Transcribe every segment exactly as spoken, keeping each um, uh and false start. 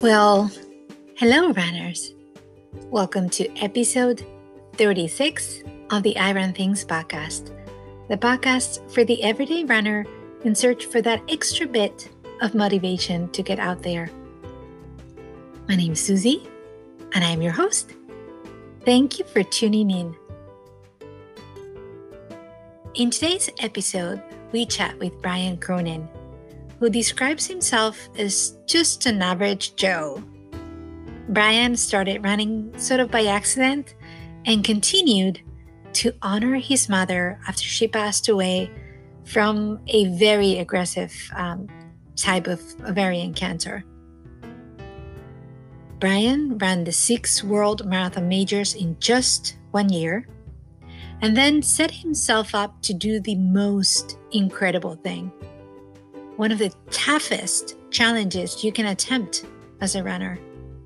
Well, hello, runners. Welcome to episode thirty-six of the I Run Things podcast, the podcast for the everyday runner in search for that extra bit of motivation to get out there. My name is Susie, and I am your host. Thank you for tuning in. In today's episode, we chat with Brian Cronin, who describes himself as just an average Joe. Brian started running sort of by accident and continued to honor his mother after she passed away from a very aggressive um, type of ovarian cancer. Brian ran the six World Marathon Majors in just one year and then set himself up to do the most incredible thing. One of the toughest challenges you can attempt as a runner.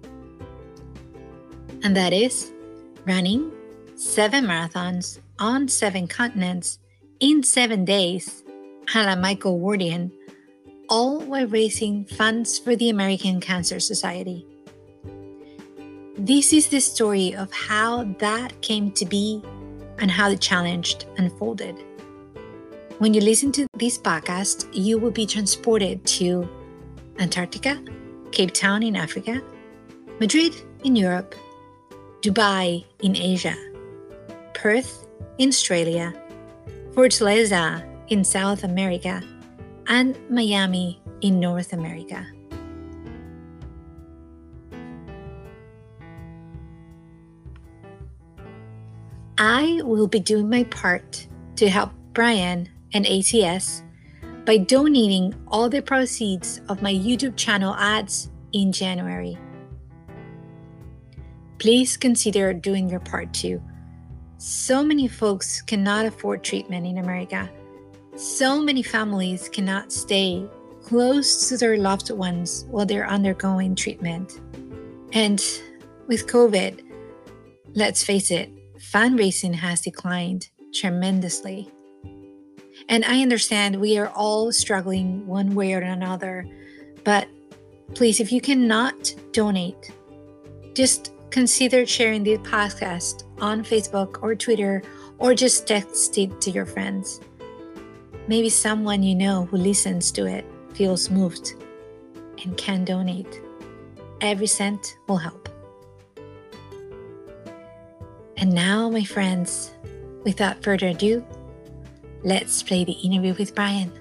And that is running seven marathons on seven continents in seven days, a la Michael Wardian, all while raising funds for the American Cancer Society. This is the story of how that came to be and how the challenge unfolded. When you listen to this podcast, you will be transported to Antarctica, Cape Town in Africa, Madrid in Europe, Dubai in Asia, Perth in Australia, Fortaleza in South America, and Miami in North America. I will be doing my part to help Brian and A C S by donating all the proceeds of my YouTube channel ads in January. Please consider doing your part too. So many folks cannot afford treatment in America. So many families cannot stay close to their loved ones while they're undergoing treatment. And with COVID, let's face it, fundraising has declined tremendously. And I understand we are all struggling one way or another, but please, if you cannot donate, just consider sharing the podcast on Facebook or Twitter, or just text it to your friends. Maybe someone you know who listens to it feels moved and can donate. Every cent will help. And now, my friends, without further ado, let's play the interview with Brian.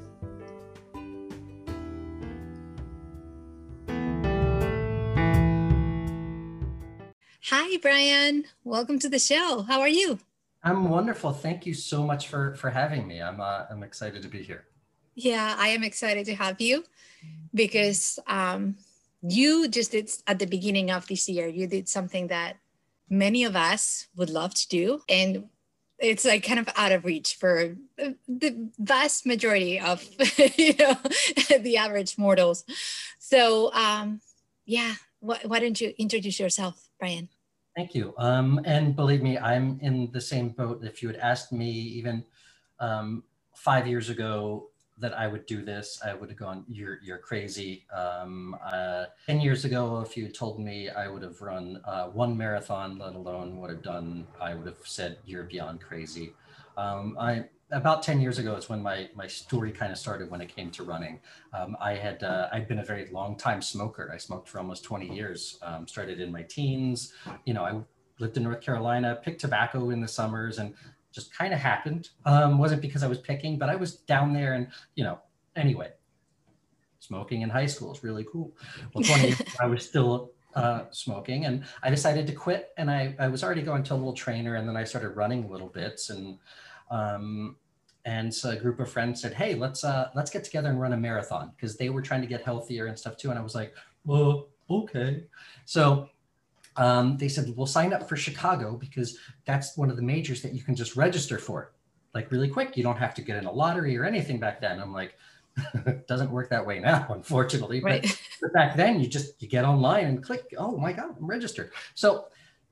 Hi, Brian. Welcome to the show. How are you? I'm wonderful. Thank you so much for, for having me. I'm uh, I'm excited to be here. Yeah, I am excited to have you because um, you just did at the beginning of this year, you did something that many of us would love to do. And it's like kind of out of reach for the vast majority of, you know, the average mortals. So, um, yeah, wh- why don't you introduce yourself, Brian? Thank you. Um, and believe me, I'm in the same boat. If you had asked me even um, five years ago that I would do this, I would have gone, you're you're crazy. Um, uh, ten years ago, if you had told me I would have run uh, one marathon, let alone what I've done, I would have said, you're beyond crazy. Um, I About ten years ago is when my my story kind of started when it came to running. Um, I had uh, I'd been a very long time smoker. I smoked for almost twenty years. Um, started in my teens. You know, I lived in North Carolina, picked tobacco in the summers, and just kind of happened. Um, wasn't because I was picking, but I was down there, and you know, anyway, smoking in high school is really cool. Well, twenty years I was still uh, smoking, and I decided to quit. And I I was already going to a little trainer, and then I started running little bits and. Um, and so a group of friends said, hey, let's uh, let's get together and run a marathon, because they were trying to get healthier and stuff too. And I was like, well, okay. So um, they said, we'll sign up for Chicago, because that's one of the majors that you can just register for, like really quick. You don't have to get in a lottery or anything back then. I'm like, it doesn't work that way now, unfortunately. Right. But, but back then you just, you get online and click, oh my God, I'm registered. So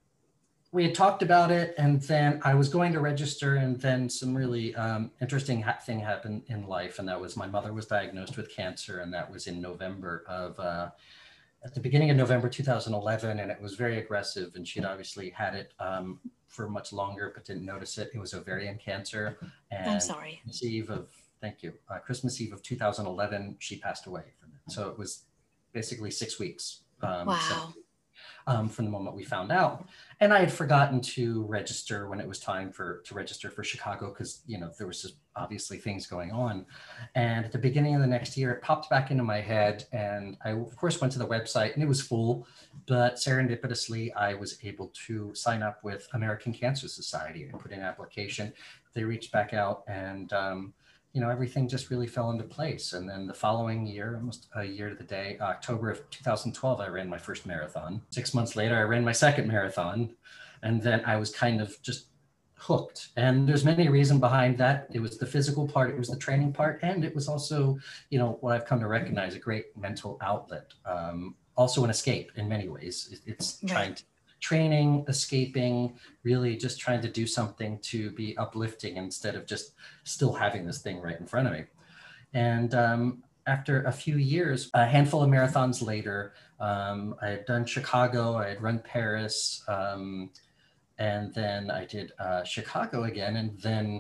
we had talked about it, and then I was going to register, and then some really um, interesting ha- thing happened in life, and that was my mother was diagnosed with cancer, and that was in November of uh, at the beginning of November two thousand eleven, and it was very aggressive. And she'd obviously had it um, for much longer, but didn't notice it. It was ovarian cancer. And I'm sorry. Christmas Eve of, thank you, uh, Christmas Eve of two thousand eleven, she passed away from it. So it was basically six weeks. Um, Wow. so, um, from the moment we found out. And I had forgotten to register when it was time for to register for Chicago, because, you know, there was just obviously things going on. And at the beginning of the next year, it popped back into my head. And I, of course, went to the website and it was full, but serendipitously, I was able to sign up with American Cancer Society. I put in an application. They reached back out, and um, you know, everything just really fell into place. And then the following year, almost a year to the day, October of two thousand twelve, I ran my first marathon. Six months later, I ran my second marathon. And then I was kind of just hooked. And there's many reasons behind that. It was the physical part, it was the training part, and it was also, you know, what I've come to recognize, a great mental outlet. Um, also an escape in many ways. It's Right. trying to training, escaping, really just trying to do something to be uplifting instead of just still having this thing right in front of me. And um, after a few years, a handful of marathons later, um, I had done Chicago, I had run Paris, um, and then I did uh, Chicago again. And then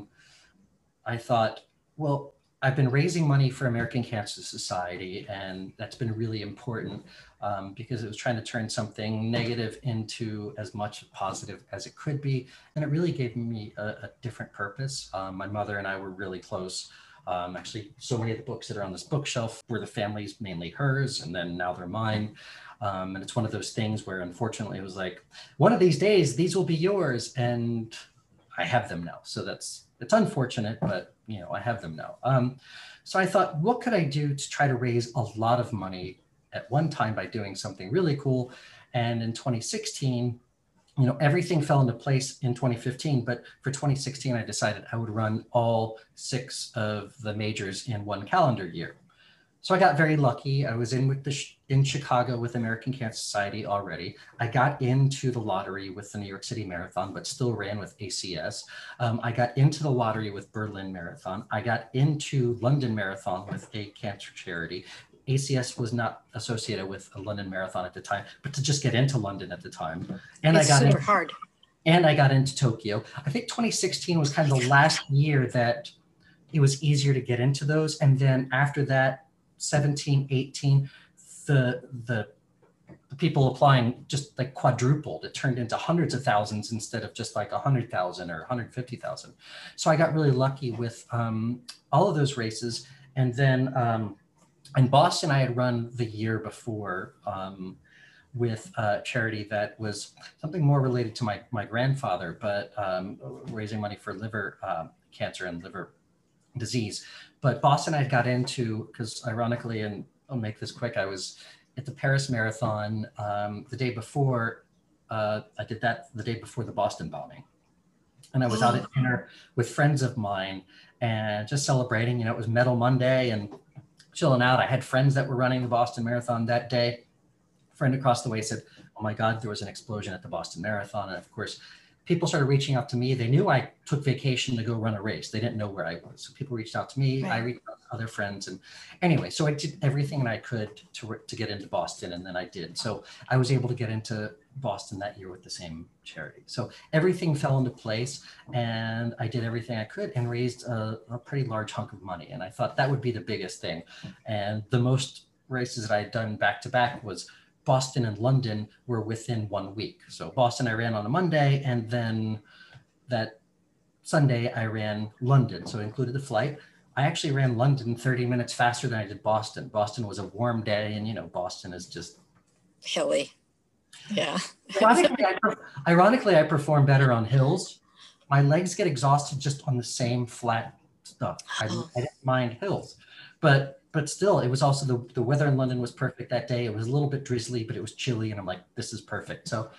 I thought, well, I've been raising money for American Cancer Society, and that's been really important um, because it was trying to turn something negative into as much positive as it could be. And it really gave me a, a different purpose. Um, my mother and I were really close. Um, actually, so many of the books that are on this bookshelf were the family's, mainly hers, and then now they're mine. Um, and it's one of those things where, unfortunately, it was like, one of these days, these will be yours. And I have them now. So that's, it's unfortunate, but you know, I have them now. Um, so I thought, what could I do to try to raise a lot of money at one time by doing something really cool? And in twenty sixteen, you know, everything fell into place in twenty fifteen, but for twenty sixteen, I decided I would run all six of the majors in one calendar year. So I got very lucky. I was in with the in Chicago with American Cancer Society already. I got into the lottery with the New York City Marathon, but still ran with A C S. Um, I got into the lottery with Berlin Marathon. I got into London Marathon with a cancer charity. A C S was not associated with a London Marathon at the time, but to just get into London at the time. And It's I got super in, hard. And I got into Tokyo. I think twenty sixteen was kind of the last year that it was easier to get into those. And then after that, seventeen, eighteen, the, the, the people applying just like quadrupled. It turned into hundreds of thousands instead of just like a hundred thousand or one hundred fifty thousand. So I got really lucky with um, all of those races. And then um, in Boston, I had run the year before um, with a charity that was something more related to my, my grandfather, but um, raising money for liver uh, cancer and liver disease. But Boston I got into because ironically, and I'll make this quick, I was at the Paris Marathon um, the day before, uh, I did that the day before the Boston bombing. And I was out at dinner with friends of mine and just celebrating, you know, it was Medal Monday and chilling out. I had friends that were running the Boston Marathon that day. A friend across the way said, oh my God, there was an explosion at the Boston Marathon. And of course, people started reaching out to me. They knew I took vacation to go run a race. They didn't know where I was. So people reached out to me. Right. I reached out to other friends. And anyway, so I did everything that I could to, to get into Boston. And then I did. So I was able to get into Boston that year with the same charity. So everything fell into place and I did everything I could and raised a, a pretty large hunk of money. And I thought that would be the biggest thing. And the most races that I had done back to back was Boston and London were within one week. So Boston, I ran on a Monday, and then that Sunday I ran London. So it included the flight. I actually ran London thirty minutes faster than I did Boston. Boston was a warm day, and you know, Boston is just hilly. Yeah. Ironically, I, ironically, I perform better on hills. My legs get exhausted just on the same flat stuff. I, Oh. I didn't mind hills, but But still, it was also the, the weather in London was perfect that day. It was a little bit drizzly, but it was chilly. And I'm like, this is perfect. So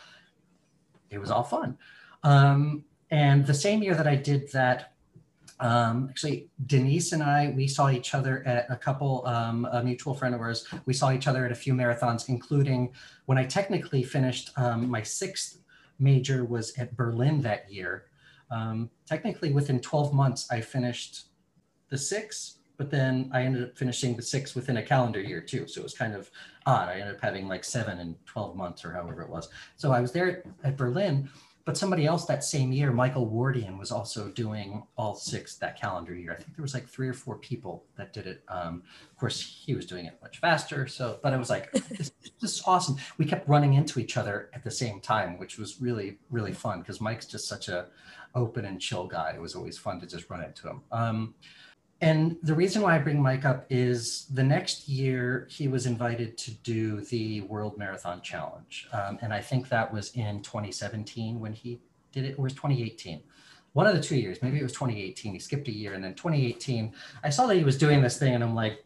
it was all fun. Um, and the same year that I did that, um, actually, Denise and I, we saw each other at a couple, um, a mutual friend of ours. We saw each other at a few marathons, including when I technically finished um, my sixth major was at Berlin that year. Um, technically, within twelve months, I finished the six, but then I ended up finishing the six within a calendar year too. So it was kind of odd. I ended up having like seven and twelve months or however it was. So I was there at Berlin, but somebody else that same year, Michael Wardian, was also doing all six that calendar year. I think there was like three or four people that did it. Um, of course, he was doing it much faster. So, but it was like, this, this is awesome. We kept running into each other at the same time, which was really, really fun because Mike's just such a open and chill guy. It was always fun to just run into him. Um, And the reason why I bring Mike up is the next year he was invited to do the World Marathon Challenge. Um, and I think that was in twenty seventeen when he did it, or was twenty eighteen? One of the two years, maybe it was twenty eighteen. He skipped a year, and then twenty eighteen, I saw that he was doing this thing and I'm like,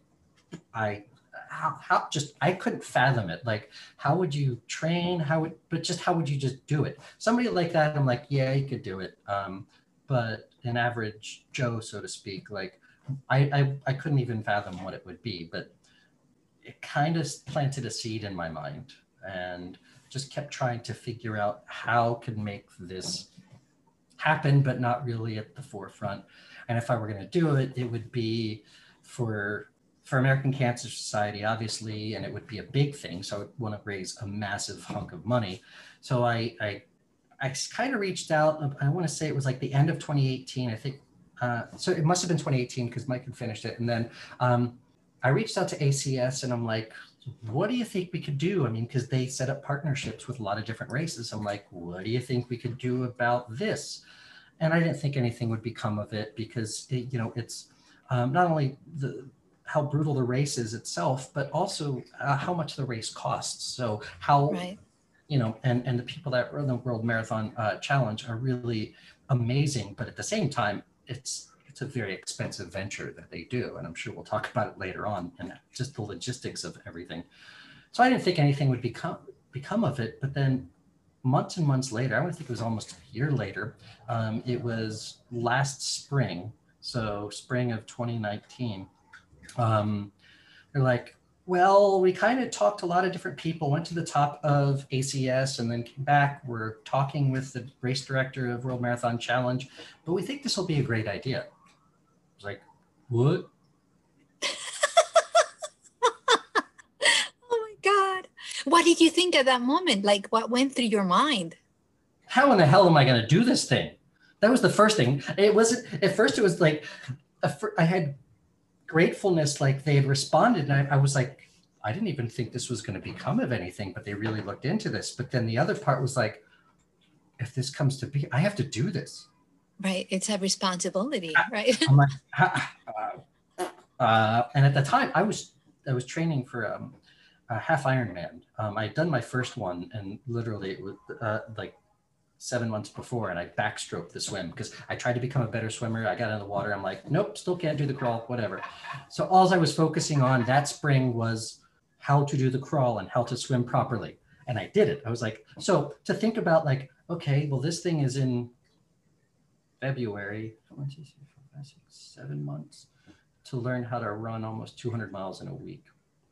I, how, how just, I couldn't fathom it. Like, how would you train? How would, but just how would you just do it? Somebody like that, I'm like, yeah, he could do it. Um, but an average Joe, so to speak, like, I, I, I couldn't even fathom what it would be, but it kind of planted a seed in my mind and just kept trying to figure out how could make this happen, but not really at the forefront. And if I were going to do it, it would be for for American Cancer Society, obviously, and it would be a big thing. So I would want to raise a massive hunk of money. So I I, I kind of reached out. I want to say it was like the end of twenty eighteen, I think. Uh, so it must have been twenty eighteen because Mike had finished it. And then um, I reached out to A C S and I'm like, what do you think we could do? I mean, because they set up partnerships with a lot of different races. I'm like, what do you think we could do about this? And I didn't think anything would become of it because, it, you know, it's um, not only the how brutal the race is itself, but also uh, how much the race costs. So how, right. you know, and, and the people that run the World Marathon uh, Challenge are really amazing. But at the same time, it's it's a very expensive venture that they do. And I'm sure we'll talk about it later on and just the logistics of everything. So I didn't think anything would become become of it. But then months and months later, I would think it was almost a year later, um, it was last spring, so spring of twenty nineteen. Um, they're like, well, we kind of talked to a lot of different people, went to the top of A C S and then came back. We're talking with the race director of World Marathon Challenge, but we think this will be a great idea. I was like, what? Oh my God. What did you think at that moment? Like, what went through your mind? How in the hell am I going to do this thing? That was the first thing. It wasn't, at first it was like, I had gratefulness, like they had responded. And I, I was like, I didn't even think this was going to become of anything, but they really looked into this. But then the other part was like, if this comes to be, I have to do this. Right. It's a responsibility, I, right? I'm like, uh, uh, and at the time I was, I was training for um, a half Ironman. Um, I had done my first one and literally it was uh, like seven months before, and I backstroked the swim because I tried to become a better swimmer. I got in the water. I'm like, nope, still can't do the crawl, whatever. So all I was focusing on that spring was how to do the crawl and how to swim properly. And I did it. I was like, so to think about like, okay, well, this thing is in February, one, two, three, four, five, six, seven months to learn how to run almost two hundred miles in a week.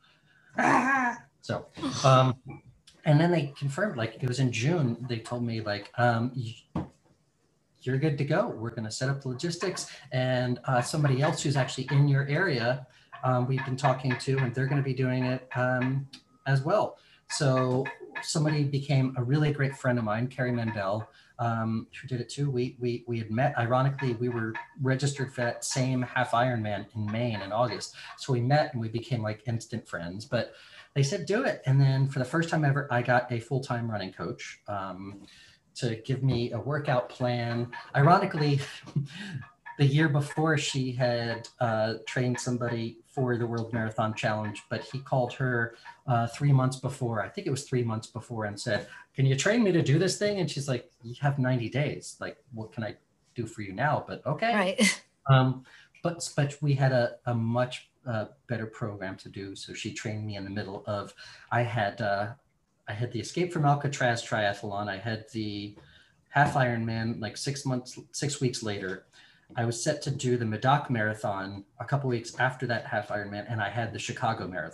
Ah! So, um, and then they confirmed, like it was in June, they told me like, um, you're good to go. We're going to set up the logistics, and uh, somebody else who's actually in your area, um, we've been talking to, and they're going to be doing it um, as well. So somebody became a really great friend of mine, Carrie Mendel, um, who did it too. We, we, we had met, ironically, we were registered for that same half Ironman in Maine in August. So we met and we became like instant friends, but they said, do it. And then for the first time ever, I got a full-time running coach um, to give me a workout plan. Ironically, the year before she had uh, trained somebody for the World Marathon Challenge, but he called her uh, three months before, I think it was three months before, and said, can you train me to do this thing? And she's like, you have ninety days. Like, what can I do for you now? But okay. Right. Um, but, but we had a, a much uh, better program to do. So she trained me in the middle of, I had, uh, I had the Escape from Alcatraz triathlon. I had the half Ironman, like six months, six weeks later. I was set to do the Medoc Marathon a couple weeks after that half Ironman, and I had the Chicago Marathon.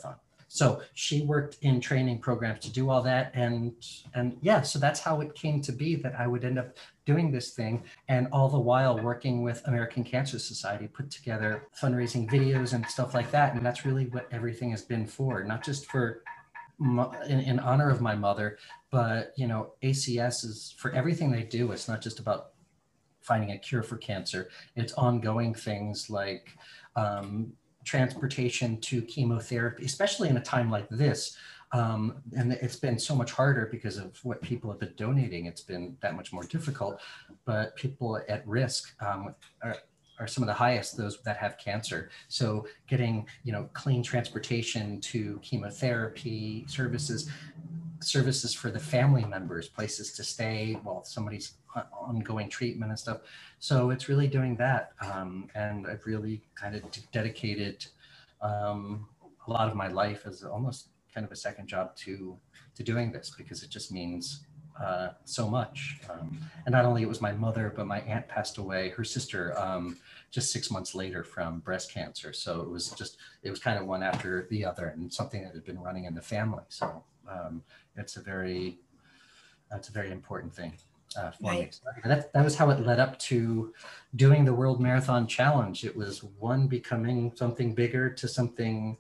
So she worked in training programs to do all that. And, and yeah, so that's how it came to be that I would end up doing this thing. And all the while working with American Cancer Society, put together fundraising videos and stuff like that. And that's really what everything has been for, not just for in, in honor of my mother, but, you know, A C S is for everything they do. It's not just about finding a cure for cancer. It's ongoing things like um, transportation to chemotherapy, especially in a time like this. Um, and it's been so much harder because of what people have been donating. It's been that much more difficult, but people at risk um, are, are some of the highest, those that have cancer. So getting, you know, clean transportation to chemotherapy services, services for the family members, places to stay while somebody's ongoing treatment and stuff. So it's really doing that. Um, and I've really kind of dedicated um, a lot of my life as almost kind of a second job to, to doing this, because it just means uh, so much. Um, and not only it was my mother, but my aunt passed away, her sister, um, just six months later from breast cancer. So it was just, it was kind of one after the other, and something that had been running in the family. So um, it's a very, that's a very important thing uh, for right. me. So that, that was how it led up to doing the World Marathon Challenge. It was one becoming something bigger to something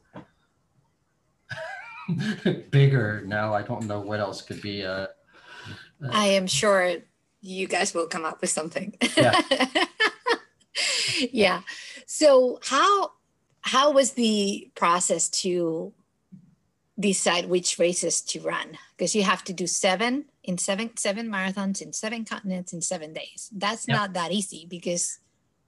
bigger. Now I don't know what else could be. Uh, uh, I am sure you guys will come up with something. Yeah. Yeah. So how how was the process to decide which races to run? Because you have to do seven in seven seven marathons in seven continents in seven days. That's yep. not that easy, because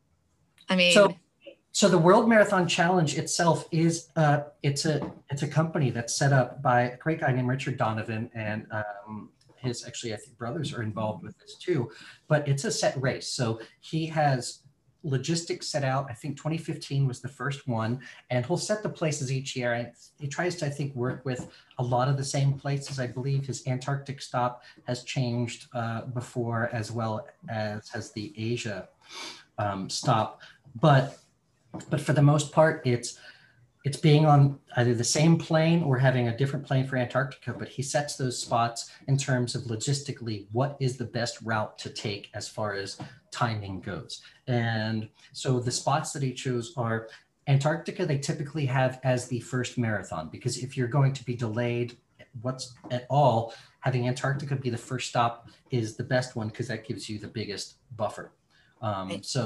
I mean. So, so the World Marathon Challenge itself is uh, it's a it's a company that's set up by a great guy named Richard Donovan, and um, his actually I think brothers are involved with this too. But it's a set race, so he has logistics set out. I think twenty fifteen was the first one, and he'll set the places each year. And he tries to, I think, work with a lot of the same places. I believe his Antarctic stop has changed uh, before, as well as has the Asia um, stop. But but for the most part, it's it's being on either the same plane or having a different plane for Antarctica, but he sets those spots in terms of logistically, what is the best route to take as far as timing goes. And so the spots that he chose are Antarctica, they typically have as the first marathon, because if you're going to be delayed what's at all, having Antarctica be the first stop is the best one, because that gives you the biggest buffer. Um, so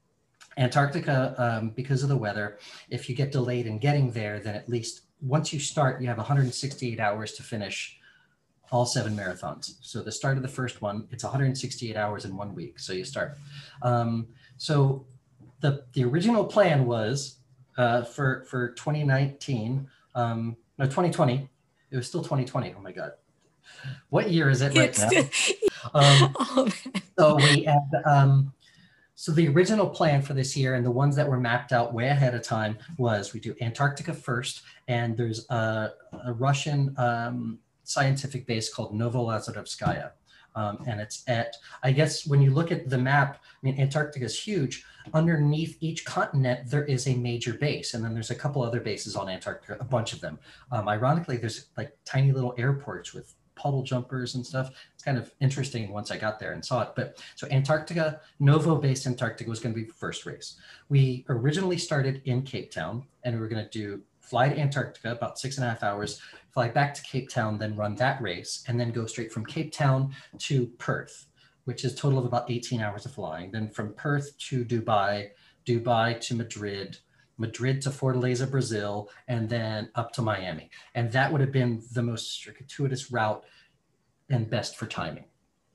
Antarctica, um, because of the weather, if you get delayed in getting there, then at least once you start, you have one hundred sixty-eight hours to finish all seven marathons. So the start of the first one, it's one hundred sixty-eight hours in one week. So you start. Um, so the, the original plan was uh, for, for twenty nineteen, um, no, twenty twenty, it was still twenty twenty. Oh my God. What year is it right now? Um, oh, so we had, um, So the original plan for this year, and the ones that were mapped out way ahead of time, was we do Antarctica first, and there's a, a Russian um, scientific base called Novolazarevskaya. Um, and it's at, I guess when you look at the map, I mean, Antarctica is huge. Underneath each continent, there is a major base. And then there's a couple other bases on Antarctica, a bunch of them. Um, ironically, there's like tiny little airports with puddle jumpers and stuff. It's kind of interesting once I got there and saw it. But so Antarctica, Novo base Antarctica was going to be the first race. We originally started in Cape Town, and we were going to do fly to Antarctica, about six and a half hours, fly back to Cape Town, then run that race, and then go straight from Cape Town to Perth, which is a total of about eighteen hours of flying. Then from Perth to Dubai, Dubai to Madrid, Madrid to Fortaleza, Brazil, and then up to Miami. And that would have been the most circuitous route and best for timing.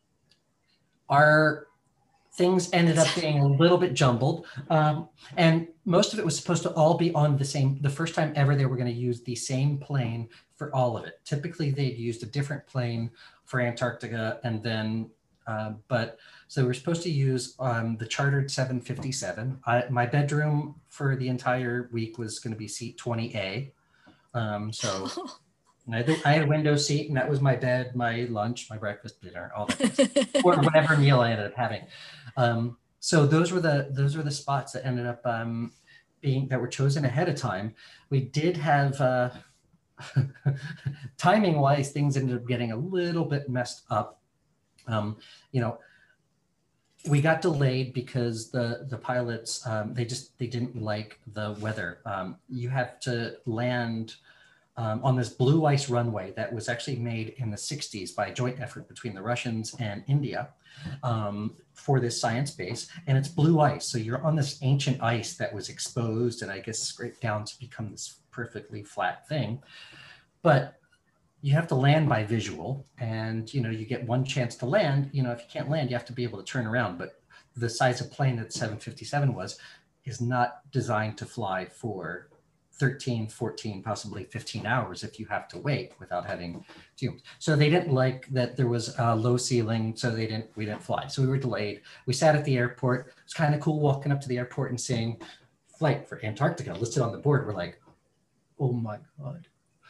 Our things ended up being a little bit jumbled. Um, and most of it was supposed to all be on the same, the first time ever they were going to use the same plane for all of it. Typically they'd used a different plane for Antarctica, and then, uh, but so we're supposed to use um, the chartered seven fifty-seven. I, my bedroom for the entire week was going to be seat twenty A. Um, so I had, I had a window seat, and that was my bed, my lunch, my breakfast, dinner, all that, or whatever meal I ended up having. Um, so those were the those were the spots that ended up um, being that were chosen ahead of time. We did have uh, timing wise, things ended up getting a little bit messed up. Um, you know, we got delayed because the the pilots um, they just they didn't like the weather. Um, you have to land um, on this blue ice runway that was actually made in the sixties by a joint effort between the Russians and India um, for this science base, and it's blue ice. So you're on this ancient ice that was exposed and I guess scraped down to become this perfectly flat thing, but you have to land by visual, and you know you get one chance to land. You know if you can't land, you have to be able to turn around. But the size of plane that seven fifty-seven was is not designed to fly for thirteen, fourteen, possibly fifteen hours if you have to wait without having fumes. So they didn't like that there was a low ceiling, so they didn't we didn't fly. So we were delayed. We sat at the airport. It was kind of cool walking up to the airport and seeing flight for Antarctica listed on the board. We're like, oh my God.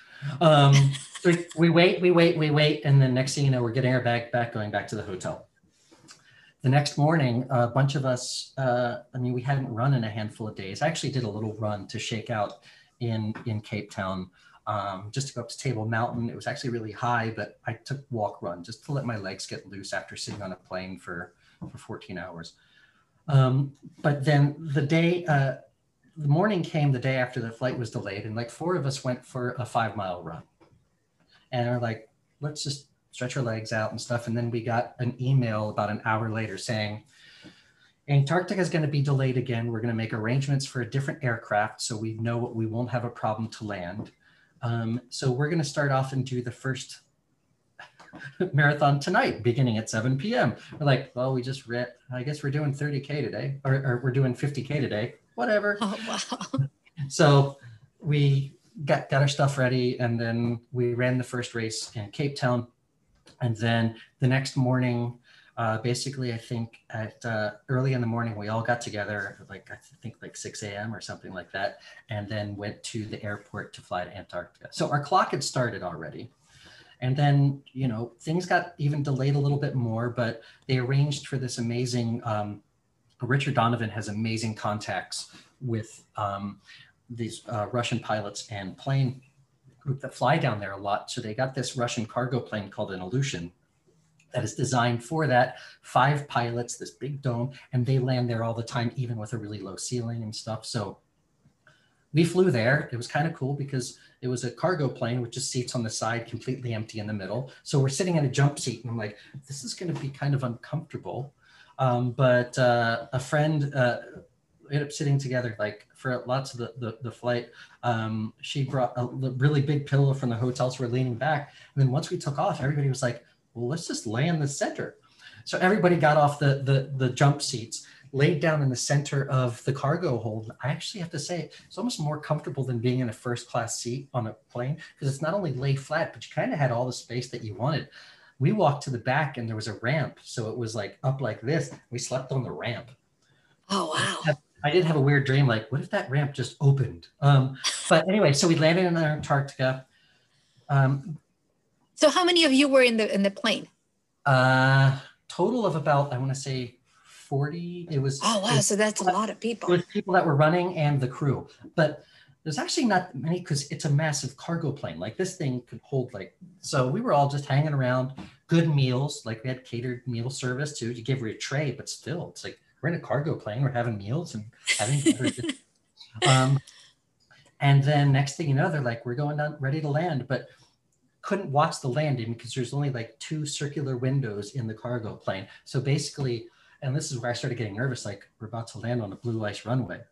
Um, so we wait, we wait, we wait. And then next thing you know, we're getting our bag back, going back to the hotel. The next morning, a bunch of us, uh, I mean, we hadn't run in a handful of days. I actually did a little run to shake out in, in Cape Town, um, just to go up to Table Mountain. It was actually really high, but I took walk run just to let my legs get loose after sitting on a plane for, for fourteen hours. Um, but then the day, uh, the morning came the day after the flight was delayed, and like four of us went for a five mile run. And we're like, let's just stretch our legs out and stuff. And then we got an email about an hour later saying, Antarctica is going to be delayed again. We're going to make arrangements for a different aircraft so we know we won't have a problem to land. Um, so we're going to start off and do the first marathon tonight, beginning at seven p m We're like, well, we just read, I guess we're doing thirty K today, or, or we're doing fifty K today. Whatever. Oh, wow. So we got, got our stuff ready, and then we ran the first race in Cape Town. And then the next morning, uh, basically, I think at uh, early in the morning, we all got together, like I think like six a m or something like that, and then went to the airport to fly to Antarctica. So our clock had started already. And then, you know, things got even delayed a little bit more, but they arranged for this amazing, um, Richard Donovan has amazing contacts with um, these uh, Russian pilots and plane group that fly down there a lot. So they got this Russian cargo plane called an Ilyushin that is designed for that. Five pilots, this big dome, and they land there all the time, even with a really low ceiling and stuff. So we flew there. It was kind of cool because it was a cargo plane with just seats on the side, completely empty in the middle. So we're sitting in a jump seat, and I'm like, this is going to be kind of uncomfortable. Um, but uh, a friend uh, ended up sitting together like for lots of the, the, the flight. Um, she brought a really big pillow from the hotel, so we're leaning back. And then once we took off, everybody was like, well, let's just lay in the center. So everybody got off the, the, the jump seats, laid down in the center of the cargo hold. I actually have to say, it's almost more comfortable than being in a first class seat on a plane, because it's not only lay flat, but you kind of had all the space that you wanted. We walked to the back and there was a ramp. So it was like up like this. We slept on the ramp. Oh, wow. I did have a weird dream, like, what if that ramp just opened? Um, but anyway, so we landed in Antarctica. Um, so how many of you were in the in the plane? Uh, total of about, I want to say forty. It was. Oh, wow. Was, so that's a lot of people. It was people that were running and the crew. But there's actually not many because it's a massive cargo plane. Like this thing could hold like, so we were all just hanging around, good meals. Like we had catered meal service too. You give her a tray, but still it's like, we're in a cargo plane, we're having meals and having um, and then next thing you know, they're like, we're going down, ready to land, but couldn't watch the landing because there's only like two circular windows in the cargo plane. So basically, and this is where I started getting nervous, like we're about to land on a blue ice runway.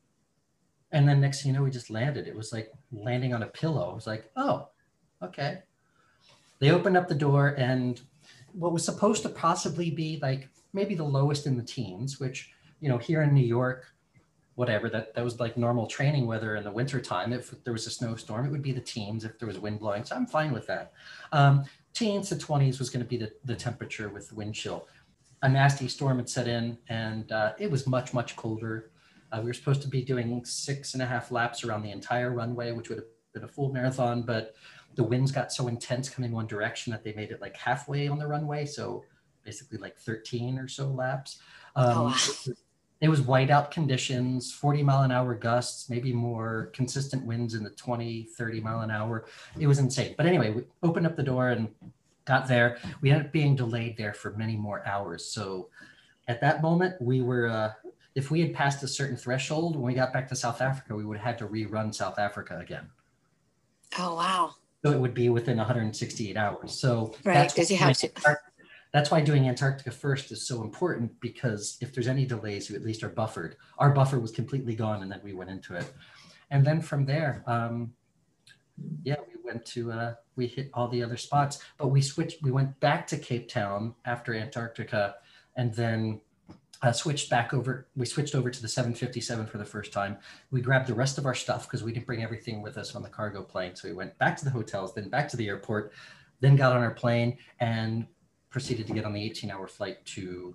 And then next thing you know, we just landed. It was like landing on a pillow. I was like, oh, okay. They opened up the door, and what was supposed to possibly be like maybe the lowest in the teens, which, you know, here in New York, whatever, that, that was like normal training weather in the wintertime. If there was a snowstorm, it would be the teens if there was wind blowing. So I'm fine with that. Um, teens to twenties was going to be the, the temperature with the wind chill. A nasty storm had set in, and uh, it was much, much colder. Uh, we were supposed to be doing six and a half laps around the entire runway, which would have been a full marathon, but the winds got so intense coming one direction that they made it like halfway on the runway. So basically like thirteen or so laps. Um, oh, wow. it, was, It was whiteout conditions, forty mile an hour gusts, maybe more, consistent winds in the twenty, thirty mile an hour. It was insane. But anyway, we opened up the door and got there. We ended up being delayed there for many more hours. So at that moment, we were, uh, if we had passed a certain threshold, when we got back to South Africa, we would have had to rerun South Africa again. Oh, wow. So it would be within one hundred sixty-eight hours. So right, because you have to. That's why doing Antarctica first is so important, because if there's any delays, you at least are buffered. Our buffer was completely gone, and then we went into it. And then from there, um, yeah, we went to, uh, we hit all the other spots, but we switched, we went back to Cape Town after Antarctica, and then uh, switched back over, we switched over to the seven fifty-seven for the first time. We grabbed the rest of our stuff because we didn't bring everything with us on the cargo plane. So we went back to the hotels, then back to the airport, then got on our plane and proceeded to get on the eighteen hour flight to,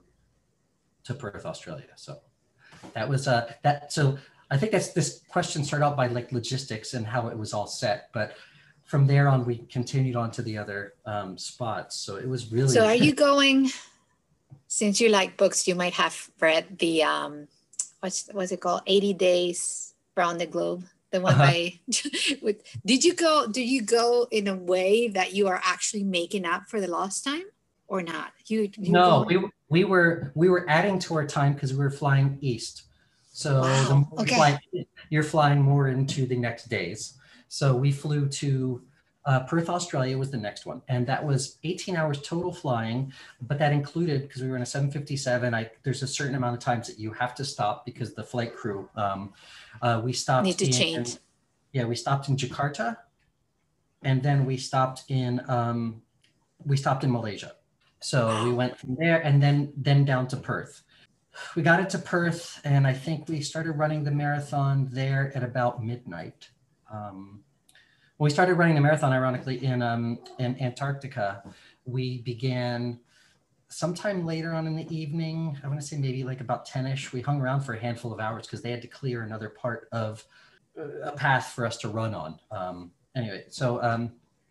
to Perth, Australia. So that was uh, that. So I think that's, this question started out by like logistics and how it was all set, but from there on, we continued on to the other um, spots. So it was really. So are you going, since you like books, you might have read the, um, what's, what's it called? eighty days around the globe. The one uh-huh. by, with, did you go, do you go in a way that you are actually making up for the lost time or not? You, you No, we, we were, we were adding to our time because we were flying east. So wow. the more okay. you fly, you're flying more into the next days. So we flew to uh, Perth, Australia was the next one. And that was eighteen hours total flying, but that included, because we were in a seven fifty-seven, I, there's a certain amount of times that you have to stop because the flight crew, um, uh, we stopped Need to in, change. Yeah, we stopped in Jakarta, and then we stopped in, um, we stopped in Malaysia. So wow. we went from there and then, then down to Perth. We got into Perth, and I think we started running the marathon there at about midnight. Um, when we started running the marathon, ironically, in, um, in Antarctica, we began sometime later on in the evening. I want to say maybe like about ten-ish. We hung around for a handful of hours because they had to clear another part of a path for us to run on. Um, anyway, so, um,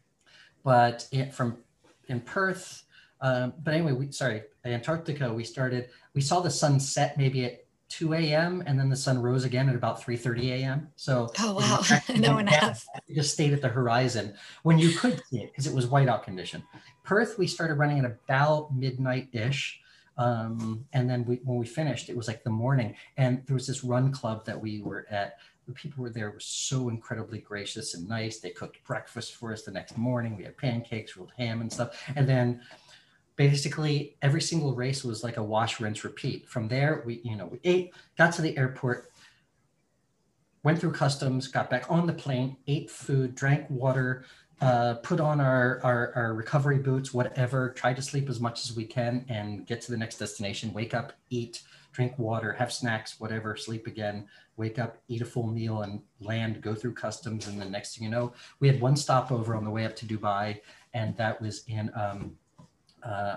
but it, from in Perth, um, but anyway, we, sorry, Antarctica, we started, we saw the sun set maybe at two a.m. and then the sun rose again at about three thirty a.m. So oh wow, no one else. Just stayed at the horizon when you could see it because it was whiteout condition. Perth, we started running at about midnight-ish. Um, and then we, when we finished, it was like the morning. And there was this run club that we were at. The people were there were so incredibly gracious and nice. They cooked breakfast for us the next morning. We had pancakes, rolled ham and stuff. And then basically every single race was like a wash, rinse, repeat. From there, we, you know, we ate, got to the airport, went through customs, got back on the plane, ate food, drank water, uh, put on our, our, our recovery boots, whatever, tried to sleep as much as we can and get to the next destination, wake up, eat, drink water, have snacks, whatever, sleep again, wake up, eat a full meal and land, go through customs. And the next thing you know, we had one stopover on the way up to Dubai, and that was in, um, uh,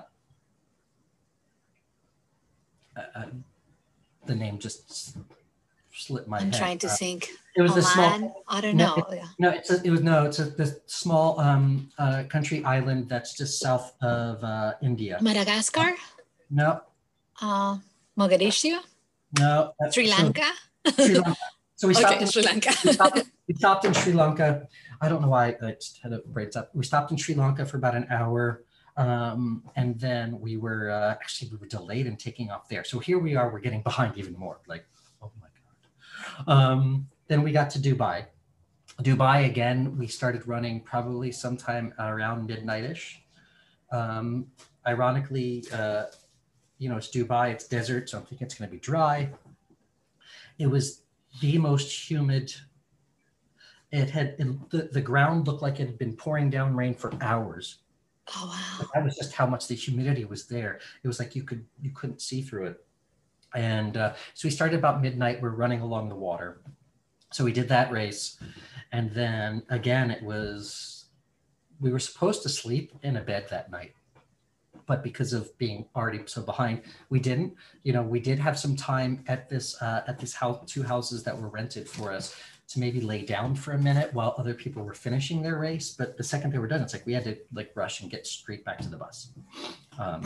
uh, the name just slipped my I'm head. trying to uh, think. It was Oman? a small, I don't no, know. It, yeah. no, it's a, it was, no, it's a this small um, uh, country island that's just south of uh, India. Madagascar? No. Uh, Mogadishu? No. Sri Lanka? So, Sri Lanka. So we stopped okay, in Sri Lanka. we, stopped, we stopped in Sri Lanka. I don't know why I just had a braids up. We stopped in Sri Lanka for about an hour. Um, and then we were, uh, actually we were delayed in taking off there. So here we are, we're getting behind even more, like, oh my God. Um, then we got to Dubai. Dubai, again, we started running probably sometime around midnight-ish. Um, ironically, uh, you know, it's Dubai, it's desert, so I'm thinking it's gonna be dry. It was the most humid. It had, it, the, the ground looked like it had been pouring down rain for hours. Oh, wow. But that was just how much the humidity was there. It was like you could, you couldn't see through it. And uh, so we started about midnight, we're running along the water. So we did that race. And then again, it was, we were supposed to sleep in a bed that night, but because of being already so behind, we didn't. You know, we did have some time at this, uh, at this house, two houses that were rented for us to maybe lay down for a minute while other people were finishing their race. But the second they were done, it's like we had to like rush and get straight back to the bus. Um, right.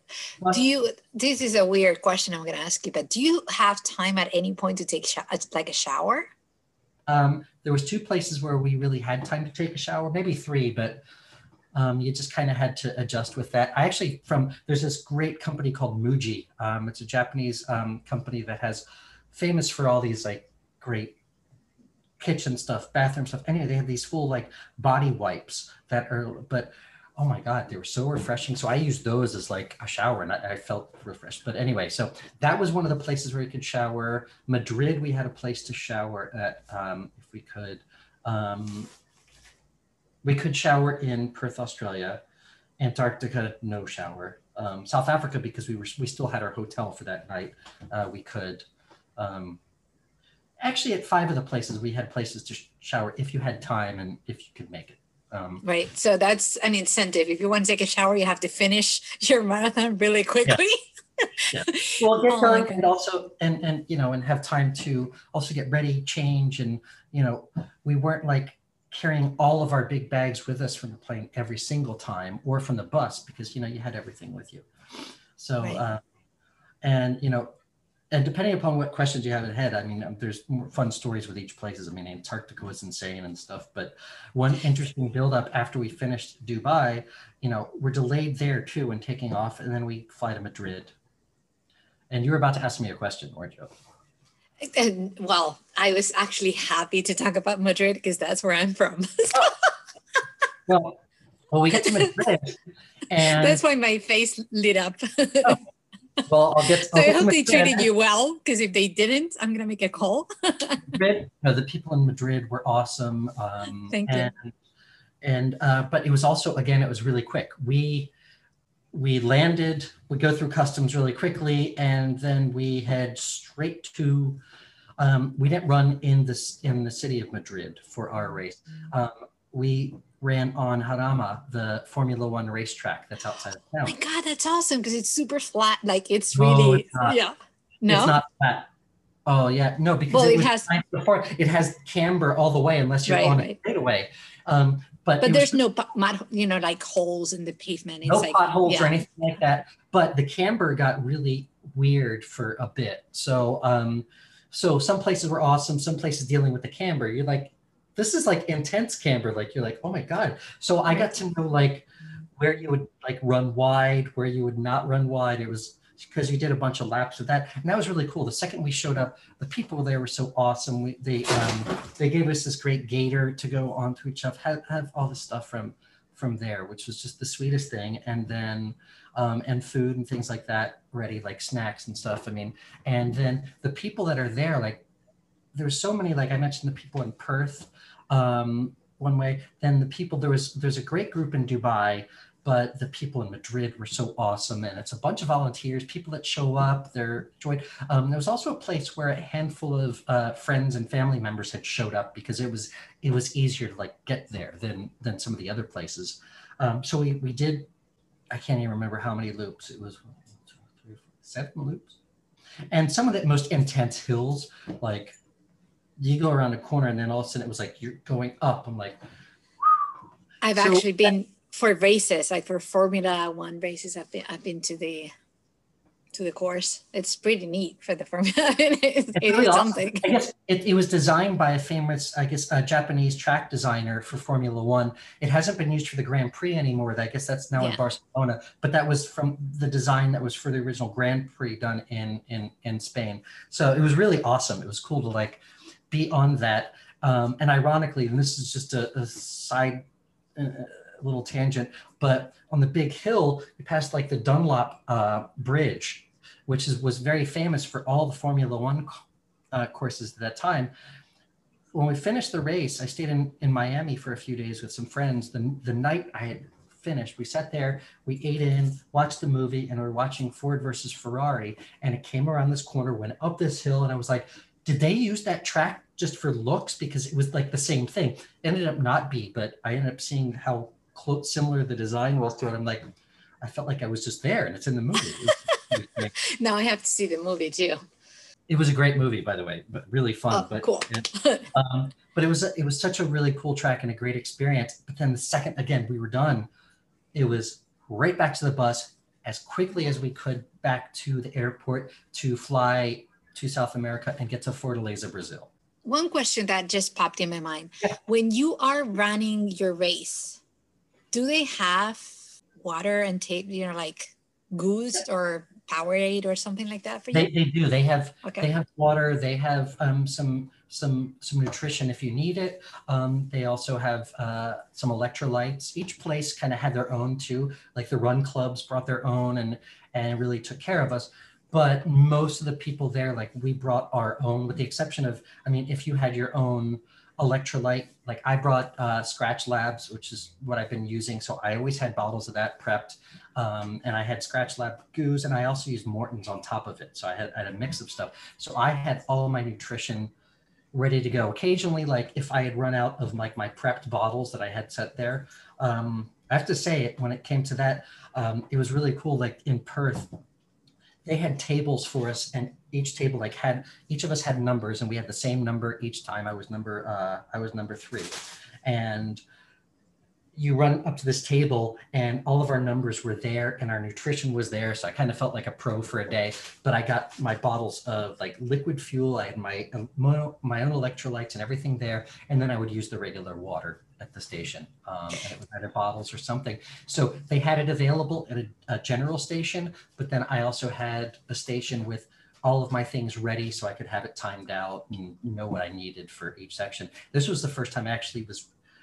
Do you, this is a weird question I'm going to ask you, but do you have time at any point to take sh- like a shower? Um, there was two places where we really had time to take a shower, maybe three, but um, you just kind of had to adjust with that. I actually from, there's this great company called Muji. Um, it's a Japanese um, company that has famous for all these like great kitchen stuff, bathroom stuff. Anyway, they have these full like body wipes that are, but oh my God, they were so refreshing. So I used those as like a shower and I, I felt refreshed. But anyway, so that was one of the places where you could shower. Madrid, we had a place to shower at um, if we could. Um, we could shower in Perth, Australia. Antarctica, no shower. Um, South Africa, because we were we still had our hotel for that night, uh, we could. Um, actually, at five of the places, we had places to sh- shower if you had time and if you could make it. Um, right. So that's an incentive. If you want to take a shower, you have to finish your marathon really quickly. Yeah. yeah. Well, get Oh done and also, and, and, you know, and have time to also get ready, change. And, you know, we weren't like carrying all of our big bags with us from the plane every single time or from the bus because, you know, you had everything with you. So, right. uh, and, you know, and depending upon what questions you have ahead, I mean, there's more fun stories with each places. I mean, Antarctica was insane and stuff, but one interesting buildup after we finished Dubai, you know, we're delayed there too and taking off, and then we fly to Madrid. And you were about to ask me a question, weren't you? And, well, I was actually happy to talk about Madrid because that's where I'm from. Oh. well, well, we get to Madrid, and that's why my face lit up. oh. Well, I'll get. So I'll I get hope they Madrid. treated you well, because if they didn't, I'm gonna make a call. Madrid, no, the people in Madrid were awesome. Um, Thank and, you. And uh, but it was also, again, it was really quick. We we landed. We go through customs really quickly, and then we head straight to. Um, we didn't run in this in the city of Madrid for our race. Um, we ran on Jarama, the Formula One racetrack that's outside of town. Oh my God, that's awesome because it's super flat. Like it's No, really, it's not. yeah. No, it's not flat. Oh yeah, no, because well, it, it was has before. It has camber all the way, unless you're right, on right. it straightaway. Um, but but there's was, no mud, you know, like holes in the pavement. It's no like, potholes yeah. or anything like that. But the camber got really weird for a bit. So, um, so some places were awesome. Some places dealing with the camber, you're like, this is like intense camber. Like you're like, oh my God. So I got to know like where you would like run wide, where you would not run wide. It was because you did a bunch of laps with that, and that was really cool. The second we showed up, the people there were so awesome. We, they um, they gave us this great gator to go onto each other, have, have all the stuff from from there, which was just the sweetest thing. And then um, and food and things like that ready, like snacks and stuff. I mean, and then the people that are there, like there's so many, like I mentioned, the people in Perth um, one way. Then the people, there was there's a great group in Dubai. But the people in Madrid were so awesome, and it's a bunch of volunteers, people that show up, they're joined. Um, there was also a place where a handful of uh, friends and family members had showed up because it was it was easier to like get there than than some of the other places. Um, so we we did, I can't even remember how many loops. It was one, two, three, four, seven loops, and some of the most intense hills, like you go around a corner and then all of a sudden it was like you're going up. I'm like, I've so actually been. For races, like for Formula One races, I've been I've been to the to the course. It's pretty neat for the Formula. it is, it really is awesome. something. I guess it, it was designed by a famous, I guess, a Japanese track designer for Formula One. It hasn't been used for the Grand Prix anymore. I guess that's now yeah. in Barcelona. But that was from the design that was for the original Grand Prix done in in in Spain. So it was really awesome. It was cool to like be on that. Um, and ironically, and this is just a, a side. Uh, little tangent, but on the big hill, we passed like the Dunlop uh, Bridge, which is was very famous for all the Formula One uh, courses at that time. When we finished the race, I stayed in, in Miami for a few days with some friends. The, the night I had finished, we sat there, we ate in, watched the movie, and we were watching Ford versus Ferrari, and it came around this corner, went up this hill, and I was like, did they use that track just for looks? Because it was like the same thing. It ended up not be, but I ended up seeing how close, similar the design was to it. I'm like, I felt like I was just there, and it's in the movie. It was, it was now I have to see the movie too. It was a great movie, by the way, but really fun. Oh, but cool. it, um, but it was it was such a really cool track and a great experience. But then the second again we were done, it was right back to the bus as quickly as we could back to the airport to fly to South America and get to Fortaleza, Brazil. One question that just popped in my mind. Yeah. When you are running your race, do they have water and tape, you know, like Goose or Powerade or something like that for you? They, they do. They have Okay. they have water. They have um, some some some nutrition if you need it. Um, they also have uh, some electrolytes. Each place kind of had their own too. Like the run clubs brought their own and and really took care of us. But most of the people there, like we brought our own, with the exception of, I mean, if you had your own electrolyte, like I brought uh, Scratch Labs, which is what I've been using. So I always had bottles of that prepped. Um, and I had Scratch Lab Goose, and I also used Morton's on top of it. So I had, I had a mix of stuff. So I had all of my nutrition ready to go. Occasionally, like if I had run out of like my prepped bottles that I had set there, um, I have to say, when it came to that, um, it was really cool. Like in Perth, they had tables for us, and each table like had, each of us had numbers, and we had the same number each time. I was number, uh, I was number three. And you run up to this table and all of our numbers were there and our nutrition was there. So I kind of felt like a pro for a day, but I got my bottles of like liquid fuel. I had my, um, my own electrolytes and everything there. And then I would use the regular water at the station. Um, and it was either bottles or something. So they had it available at a, a general station, but then I also had a station with all of my things ready so I could have it timed out and know what I needed for each section. This was the first time I actually was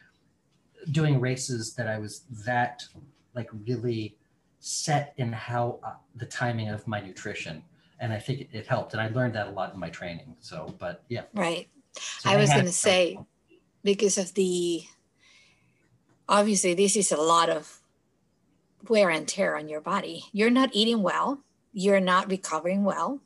doing races that I was that like really set in how uh, the timing of my nutrition. And I think it, it helped. And I learned that a lot in my training. So, but yeah. Right. So I was had- going to say, because of the, obviously this is a lot of wear and tear on your body. You're not eating well. You're not recovering well.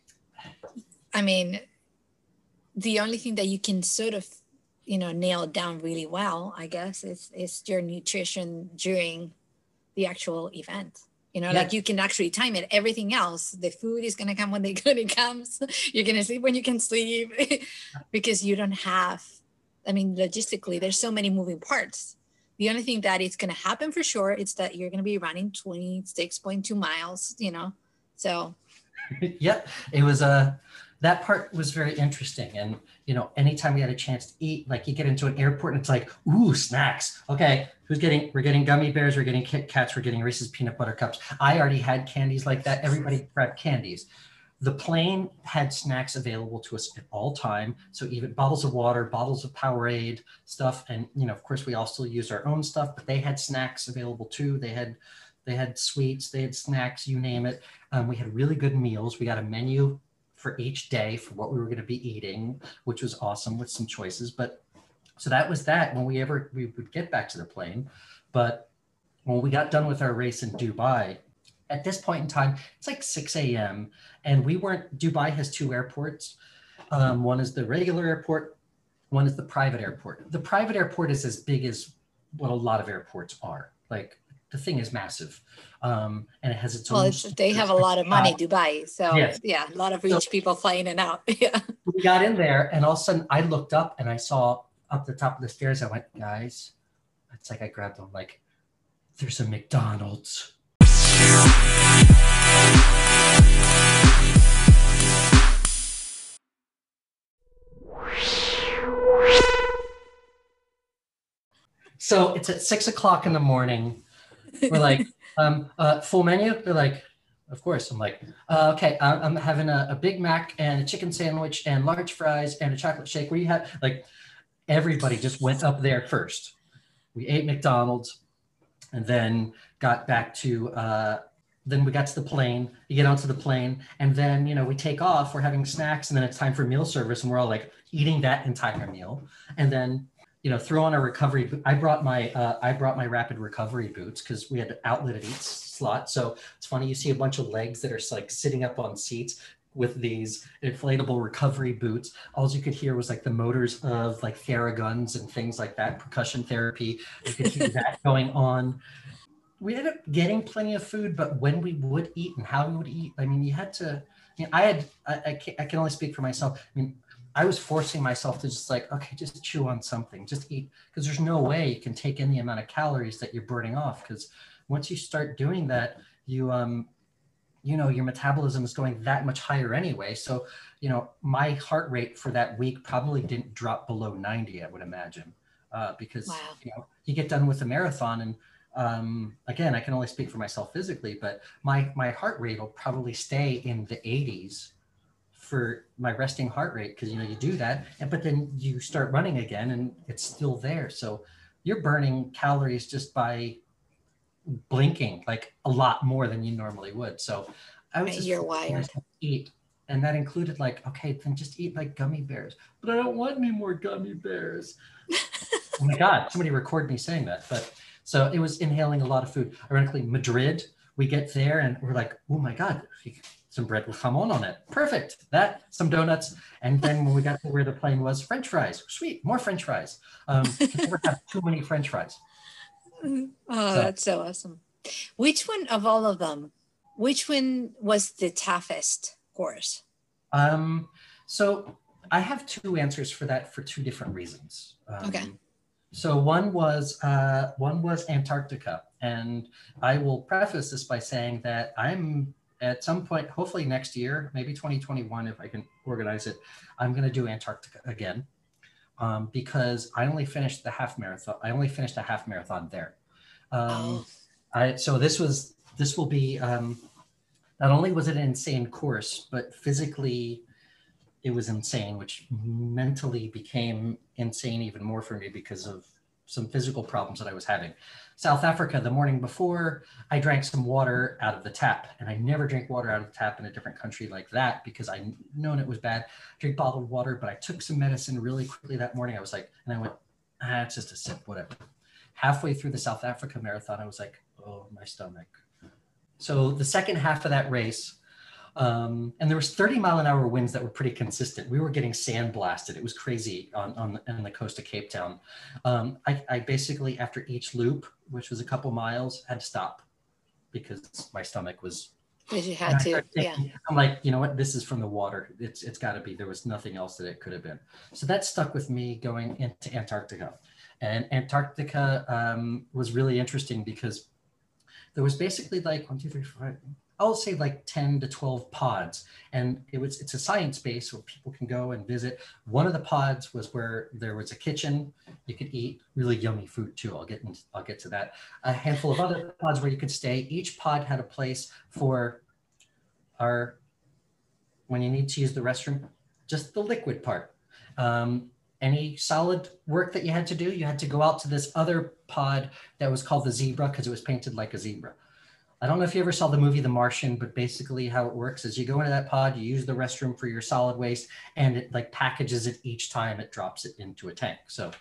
I mean, the only thing that you can sort of, you know, nail down really well, I guess, is, is your nutrition during the actual event. You know, Yeah. like you can actually time it. Everything else, the food is going to come when the when it comes. You're going to sleep when you can sleep because you don't have, I mean, logistically, there's so many moving parts. The only thing that is going to happen for sure is that you're going to be running twenty-six point two miles, you know, so. Yep, it was a, uh, that part was very interesting. And, you know, anytime we had a chance to eat, like you get into an airport and it's like, ooh, snacks. Okay, who's getting, we're getting gummy bears, we're getting Kit Kats, we're getting Reese's peanut butter cups. I already had candies like that. Everybody prepped candies. The plane had snacks available to us at all time. So even bottles of water, bottles of Powerade stuff. And, you know, of course we also used our own stuff, but they had snacks available too. They had, they had sweets, they had snacks, you name it. Um, we had really good meals. We got a menu for each day for what we were going to be eating, which was awesome with some choices. But so that was that when we ever, we would get back to the plane. But when we got done with our race in Dubai, at this point in time, it's like six a.m. and we weren't, Dubai has two airports. Um, one is the regular airport, one is the private airport. The private airport is as big as what a lot of airports are. Like the thing is massive. Um, and it has its well, own. it's, they have a lot of money, Dubai. So yes. Yeah, a lot of rich so, people flying in and out. Yeah. We got in there and all of a sudden I looked up and I saw up the top of the stairs. I went, guys, it's like I grabbed them like, there's a McDonald's. So it's at six o'clock in the morning. We're like, um, uh, full menu? They're like, of course. I'm like, uh, okay, I'm, I'm having a, a Big Mac and a chicken sandwich and large fries and a chocolate shake. Where you have, like, everybody just went up there first. We ate McDonald's and then got back to, uh, then we got to the plane. You get onto the plane and then, you know, we take off, we're having snacks and then it's time for meal service and we're all like eating that entire meal. And then, you know, throw on a recovery boot. I brought my, uh, I brought my rapid recovery boots because we had an outlet at each slot. So it's funny, you see a bunch of legs that are like sitting up on seats with these inflatable recovery boots. All you could hear was like the motors of like Theraguns and things like that, percussion therapy. You could hear that going on. We ended up getting plenty of food, but when we would eat and how we would eat, I mean, you had to, I mean, I had, I, I, can, I can only speak for myself. I mean, I was forcing myself to just like, okay, just chew on something, just eat, because there's no way you can take in the amount of calories that you're burning off. Because once you start doing that, you, um, you know, your metabolism is going that much higher anyway. So, you know, my heart rate for that week probably didn't drop below ninety, I would imagine, uh, because, Wow. you know, you get done with a marathon and, um, again, I can only speak for myself physically, but my, my heart rate will probably stay in the eighties for my resting heart rate. Cause you know, you do that, and, but then you start running again and it's still there. So you're burning calories just by blinking, like a lot more than you normally would. So I was Right, just you're forcing wired. myself to eat. And that included like, okay, then just eat like gummy bears. But I don't want any more gummy bears. Oh my God, somebody record me saying that. But so it was inhaling a lot of food. Ironically, Madrid, we get there and we're like, oh my God, some bread with jamon on it. Perfect. That, some donuts. And then when we got to where the plane was, French fries. Sweet, more French fries. Um, you can never have too many French fries. Oh, So, that's so awesome. Which one of all of them, which one was the toughest course? um, so I have two answers for that for two different reasons. Um, Okay. So one was uh, one was Antarctica, and I will preface this by saying that I'm at some point, hopefully next year, maybe twenty twenty-one, if I can organize it, I'm going to do Antarctica again, um, because I only finished the half marathon. I only finished a half marathon there. Um, Oh, I so this was this will be um, not only was it an insane course, but physically it was insane, which mentally became insane even more for me because of some physical problems that I was having. South Africa, the morning before, I drank some water out of the tap, and I never drink water out of the tap in a different country like that because I known it was bad. Drink bottled water, but I took some medicine really quickly that morning. I was like, and I went, ah, it's just a sip, whatever. Halfway through the South Africa marathon, I was like, oh, my stomach. So the second half of that race, um, and there was thirty mile an hour winds that were pretty consistent. We were getting sandblasted. It was crazy on, on, on the coast of Cape Town. Um, I, I basically, after each loop, which was a couple miles, had to stop because my stomach was, because you and had I to, started yeah. thinking, I'm like, you know what, this is from the water. It's It's gotta be, there was nothing else that it could have been. So that stuck with me going into Antarctica. And Antarctica um, was really interesting because there was basically like one, two, three, four, five, I'll say like ten to twelve pods. And it was, it's a science base where people can go and visit. One of the pods was where there was a kitchen. You could eat really yummy food too. I'll get, into, I'll get to that. A handful of other pods where you could stay. Each pod had a place for our, when you need to use the restroom, just the liquid part. Um, any solid work that you had to do, you had to go out to this other pod that was called the Zebra because it was painted like a zebra. I don't know if you ever saw the movie The Martian, but basically how it works is you go into that pod, you use the restroom for your solid waste, and it like packages it each time it drops it into a tank. So,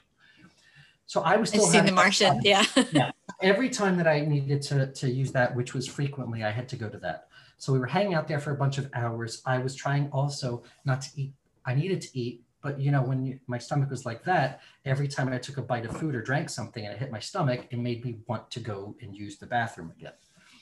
so I was I've still seen The having that Martian, problem. yeah. Yeah. Every time that I needed to, to use that, which was frequently, I had to go to that. So we were hanging out there for a bunch of hours. I was trying also not to eat. I needed to eat, but you know, when you, my stomach was like that, every time I took a bite of food or drank something and it hit my stomach, it made me want to go and use the bathroom again.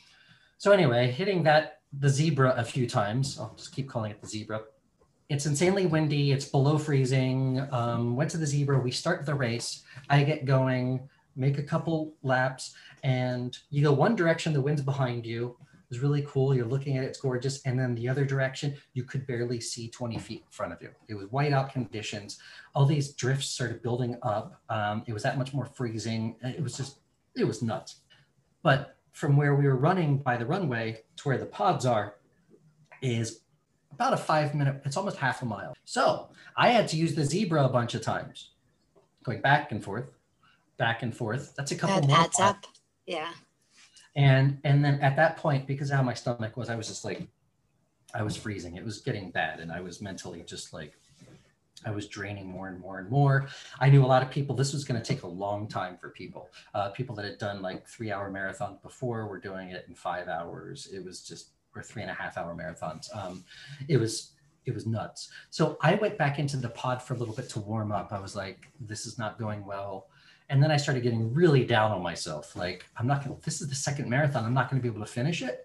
So anyway, hitting that, the Zebra a few times, I'll just keep calling it the Zebra. It's insanely windy, it's below freezing. Um, went to the Zebra, we start the race. I get going, make a couple laps, and you go one direction, the wind's behind you. It was really cool, you're looking at it, it's gorgeous. And then the other direction, you could barely see twenty feet in front of you. It was whiteout conditions. All these drifts started building up. Um, it was that much more freezing. It was just, it was nuts. But from where we were running by the runway to where the pods are is about a five minute, it's almost half a mile. So I had to use the Zebra a bunch of times, going back and forth, back and forth. That's a couple That more adds pods. up. Yeah. And, and then at that point, because of how my stomach was, I was just like, I was freezing. It was getting bad. And I was mentally just like, I was draining more and more and more. I knew a lot of people, this was going to take a long time for people. Uh, people that had done like three hour marathons before were doing it in five hours. It was just, or three and a half hour marathons. Um, it was, it was nuts. So I went back into the pod for a little bit to warm up. I was like, this is not going well. And then I started getting really down on myself. Like, I'm not going to, this is the second marathon. I'm not going to be able to finish it.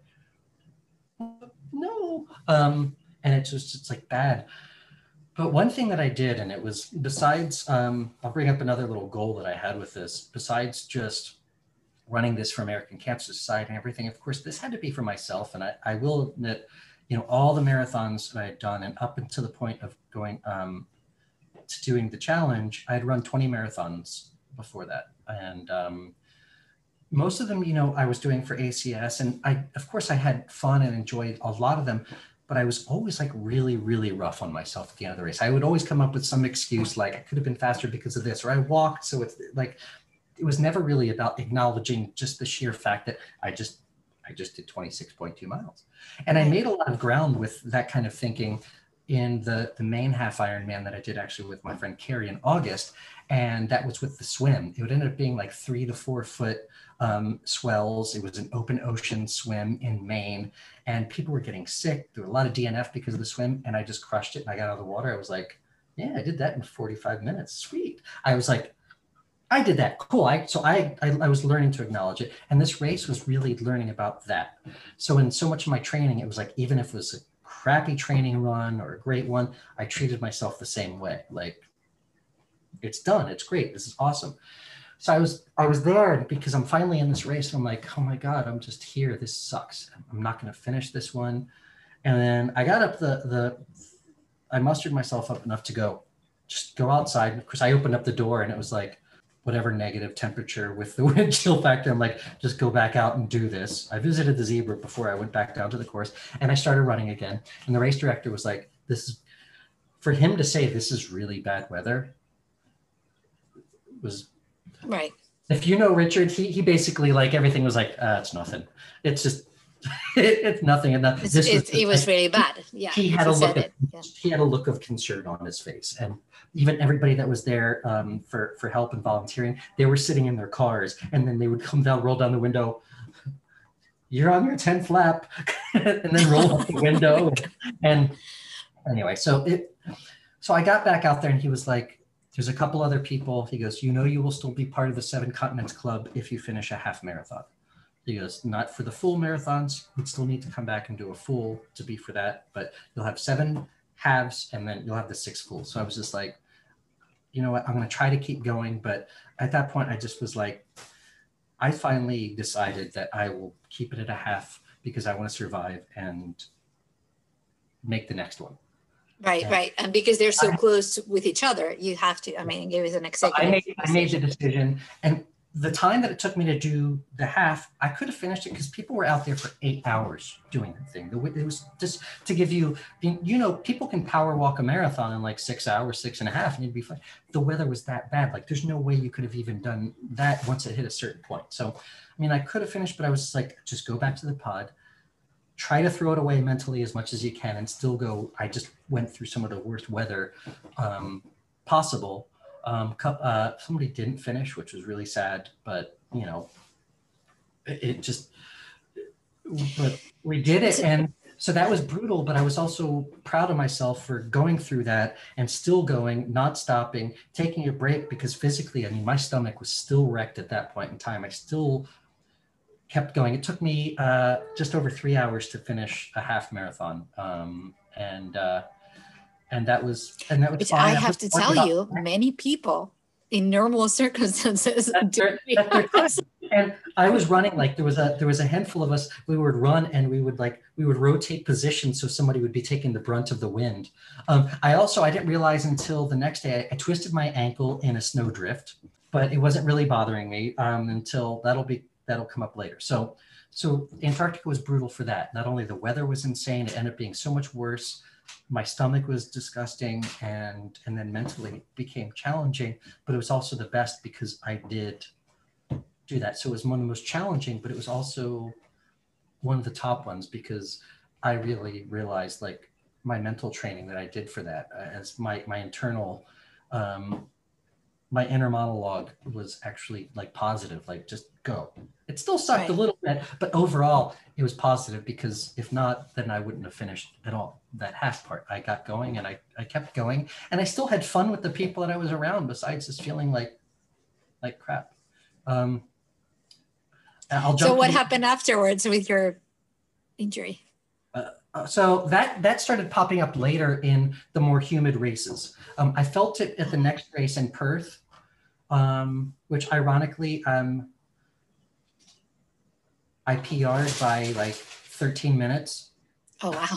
No. Um, and it's just, it's like bad. But one thing that I did, and it was besides, um, I'll bring up another little goal that I had with this, besides just running this for American Cancer Society and everything. Of course, this had to be for myself. And I, I will admit, you know, all the marathons that I had done, and up until the point of going um, to doing the challenge, I had run twenty marathons before that. And um, most of them, you know, I was doing for A C S, and I, of course, I had fun and enjoyed a lot of them, but I was always like really, really rough on myself at the end of the race. I would always come up with some excuse, like I could have been faster because of this, or I walked. So it's like, it was never really about acknowledging just the sheer fact that I just, I just did twenty-six point two miles. And I made a lot of ground with that kind of thinking in the, the main half Ironman that I did actually with my friend Carrie in August. And that was with the swim. It would end up being like three to four foot um, swells. It was an open ocean swim in Maine, and people were getting sick. There were a lot of D N F because of the swim, and I just crushed it. And I got out of the water. I was like, yeah, I did that in forty-five minutes. Sweet. I was like, I did that. Cool. I, so I, I, I was learning to acknowledge it. And this race was really learning about that. So in so much of my training, it was like, even if it was a crappy training run or a great one, I treated myself the same way. Like, it's done. It's great. This is awesome. So I was, I was there because I'm finally in this race. And I'm like, oh my God, I'm just here. This sucks. I'm not going to finish this one. And then I got up the, the, I mustered myself up enough to go, just go outside. Of course, I opened up the door and it was like, whatever negative temperature with the wind chill factor. I'm like, just go back out and do this. I visited the zebra before I went back down to the course, and I started running again. And the race director was like, this is, for him to say this is really bad weather was, right. If you know Richard, he he basically, like, everything was like, uh, it's nothing. It's just, it, it's nothing. And that, it's, this it's, was, it was really bad. Yeah. He had a look of, yeah. he had a look of concern on his face. And even everybody that was there um, for, for help and volunteering, they were sitting in their cars, and then they would come down, roll down the window. You're on your tenth lap, and then roll up the window. And, and anyway, so it, so I got back out there, and he was like, there's a couple other people. He goes, you know, you will still be part of the Seven Continents Club if you finish a half marathon. He goes, not for the full marathons. You'd still need to come back and do a full to be for that, but you'll have seven halves, and then you'll have the six fulls. So I was just like, you know what, I'm going to try to keep going. But at that point, I just was like, I finally decided that I will keep it at a half because I want to survive and make the next one. Right, and right. And because they're so I, close with each other, you have to, I mean, it was an executive I made, I made the decision. And the time that it took me to do the half, I could have finished it because people were out there for eight hours doing the thing. It was just to give you, you know, people can power walk a marathon in like six hours, six and a half, and you'd be fine. The weather was that bad. Like, there's no way you could have even done that once it hit a certain point. So, I mean, I could have finished, but I was just like, just go back to the pod, try to throw it away mentally as much as you can, and still go. I just went through some of the worst weather um, possible. Um, uh, somebody didn't finish, which was really sad, but you know, it, it just, but we did it. And so that was brutal, but I was also proud of myself for going through that and still going, not stopping, taking a break, because physically, I mean, my stomach was still wrecked at that point in time. I still kept going. It took me uh, just over three hours to finish a half marathon. Um, and, uh, And that was, and that was Which fine. I have to tell you, many people in normal circumstances do. And I was running, like there was a there was a handful of us. We would run and we would like we would rotate positions so somebody would be taking the brunt of the wind. Um, I also I didn't realize until the next day I, I twisted my ankle in a snowdrift, but it wasn't really bothering me um, until that'll be that'll come up later. So so Antarctica was brutal for that. Not only the weather was insane, it ended up being so much worse. My stomach was disgusting, and and then mentally it became challenging, but it was also the best because I did do that. So it was one of the most challenging, but it was also one of the top ones because I really realized like my mental training that I did for that uh, as my, my internal, um, my inner monologue was actually like positive, like just go. It still sucked right. a little bit, but overall it was positive because if not, then I wouldn't have finished at all. That half part, I got going and I, I kept going and I still had fun with the people that I was around besides just feeling like, like crap. Um, I'll jump so what to, happened afterwards with your injury? Uh, uh, so that, that started popping up later in the more humid races. Um, I felt it at the next race in Perth, um, which ironically, um, I P R'd by like thirteen minutes. Oh, wow.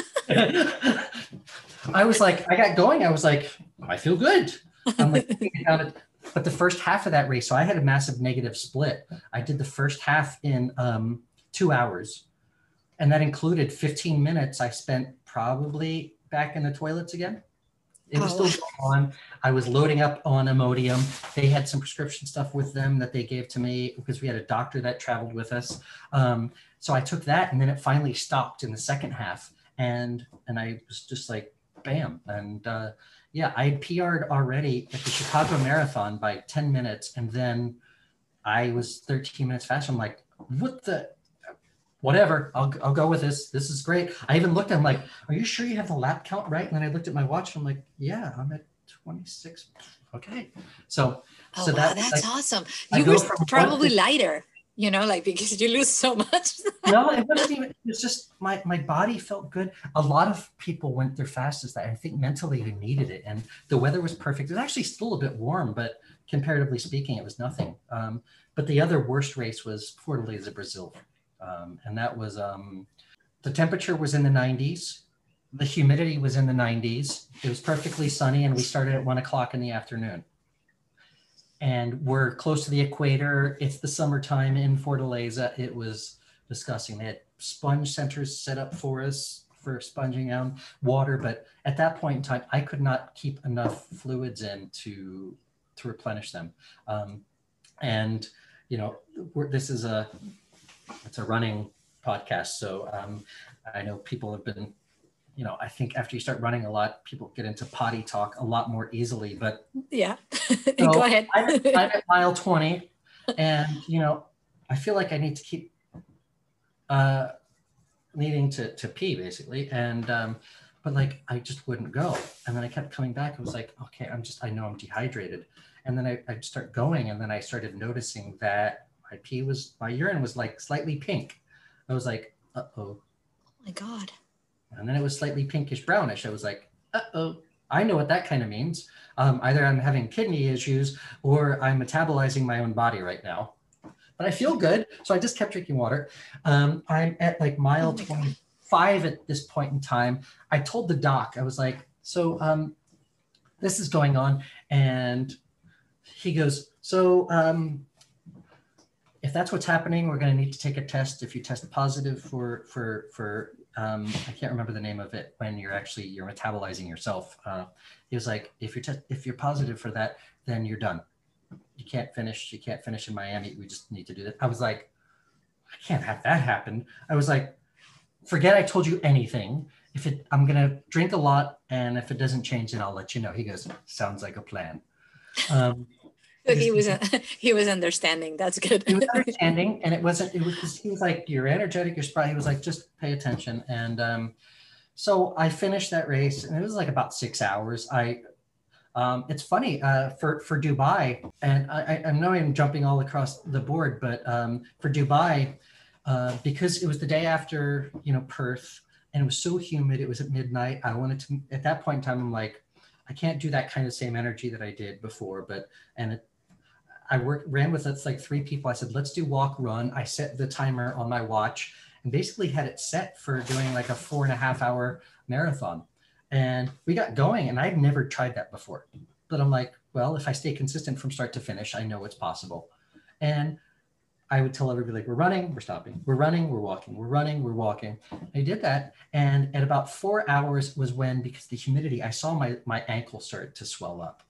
I was like, I got going. I was like, I feel good. I'm like, but the first half of that race, so I had a massive negative split. I did the first half in um, two hours. And that included fifteen minutes I spent probably back in the toilets again. It was Oh. still going on. I was loading up on Imodium. They had some prescription stuff with them that they gave to me because we had a doctor that traveled with us. Um, so I took that, and then it finally stopped in the second half. And and I was just like, bam. And uh, yeah, I had P R'd already at the Chicago Marathon by ten minutes. And then I was thirteen minutes faster. I'm like, what the? Whatever, I'll, I'll go with this. This is great. I even looked at him like, are you sure you have the lap count right? And then I looked at my watch and I'm like, yeah, I'm at twenty-six. Okay. So, Oh, so wow, that, that's like, awesome. I You go were from probably one- lighter, you know, like because you lose so much. No, it wasn't even, it was just my, my body felt good. A lot of people went their fastest. I think mentally they needed it. And the weather was perfect. It was actually still a bit warm, but comparatively speaking, it was nothing. Um, but the other worst race was Fortaleza, Brazil. Um, and that was, um, the temperature was in the nineties. The humidity was in the nineties. It was perfectly sunny, and we started at one o'clock in the afternoon. And we're close to the equator. It's the summertime in Fortaleza. It was disgusting. They had sponge centers set up for us for sponging out water. But at that point in time, I could not keep enough fluids in to, to replenish them. Um, and, you know, we're, this is a, it's a running podcast. So um, I know people have been, you know, I think after you start running a lot, people get into potty talk a lot more easily, but Yeah, so go ahead. I'm, at, I'm at mile twenty, and, you know, I feel like I need to keep uh, needing to, to pee basically. And, um, but like, I just wouldn't go. And then I kept coming back. I was like, okay, I'm just, I know I'm dehydrated. And then I, I'd start going. And then I started noticing that my pee was, my urine was like slightly pink. I was like, uh-oh. Oh my God. And then it was slightly pinkish brownish. I was like, uh-oh, I know what that kind of means. Um, either I'm having kidney issues or I'm metabolizing my own body right now. But I feel good. So I just kept drinking water. Um, I'm at like mile Oh my God. twenty-five at this point in time. I told the doc, I was like, so um, this is going on. And he goes, so um, if that's what's happening, we're going to need to take a test. If you test positive for, for, for um, I can't remember the name of it, when you're actually, you're metabolizing yourself. Uh, he was like, if you're, te- if you're positive for that, then you're done. You can't finish. You can't finish in Miami. We just need to do that. I was like, I can't have that happen. I was like, forget I told you anything. If it, I'm going to drink a lot. And if it doesn't change, then I'll let you know. He goes, sounds like a plan. Um, So he was he was understanding. That's good. He was understanding, and it wasn't. It was. He was like, "You're energetic. You're spry." He was like, "Just pay attention." And um, so I finished that race, and it was like about six hours. I. Um, it's funny uh, for for Dubai, and I, I know I'm jumping all across the board, but um, for Dubai, uh, because it was the day after, you know, Perth, and it was so humid. It was at midnight. I wanted to. At that point in time, I'm like, I can't do that kind of same energy that I did before, but and it. I worked, ran with it's like three people. I said, let's do walk run. I set the timer on my watch and basically had it set for doing like a four and a half hour marathon. And we got going, and I'd never tried that before. But I'm like, well, if I stay consistent from start to finish, I know it's possible. And I would tell everybody, like, we're running, we're stopping, we're running, we're walking, we're running, we're walking. I did that. And at about four hours was when, because the humidity, I saw my, my ankle start to swell up.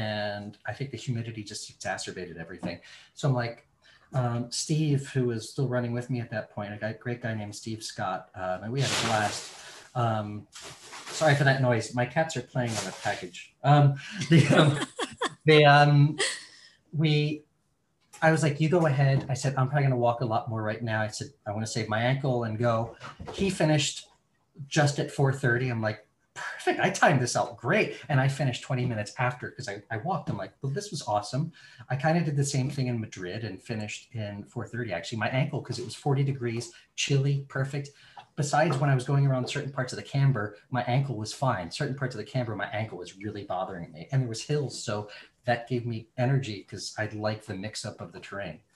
And I think the humidity just exacerbated everything. So I'm like, um, Steve, who was still running with me at that point, a guy, great guy named Steve Scott, um, and we had a blast. Um, sorry for that noise. My cats are playing on a package. Um, the, um, the, um, we, I was like, you go ahead. I said, I'm probably going to walk a lot more right now. I said, I want to save my ankle and go. He finished just at four thirty. I'm like, perfect. I timed this out great. And I finished twenty minutes after because I, I walked. I'm like, well, this was awesome. I kind of did the same thing in Madrid and finished in four thirty. Actually, my ankle, because it was forty degrees, chilly, perfect. Besides, when I was going around certain parts of the Camber, my ankle was fine. Certain parts of the Camber, my ankle was really bothering me. And there was hills. So that gave me energy because I liked the mix up of the terrain.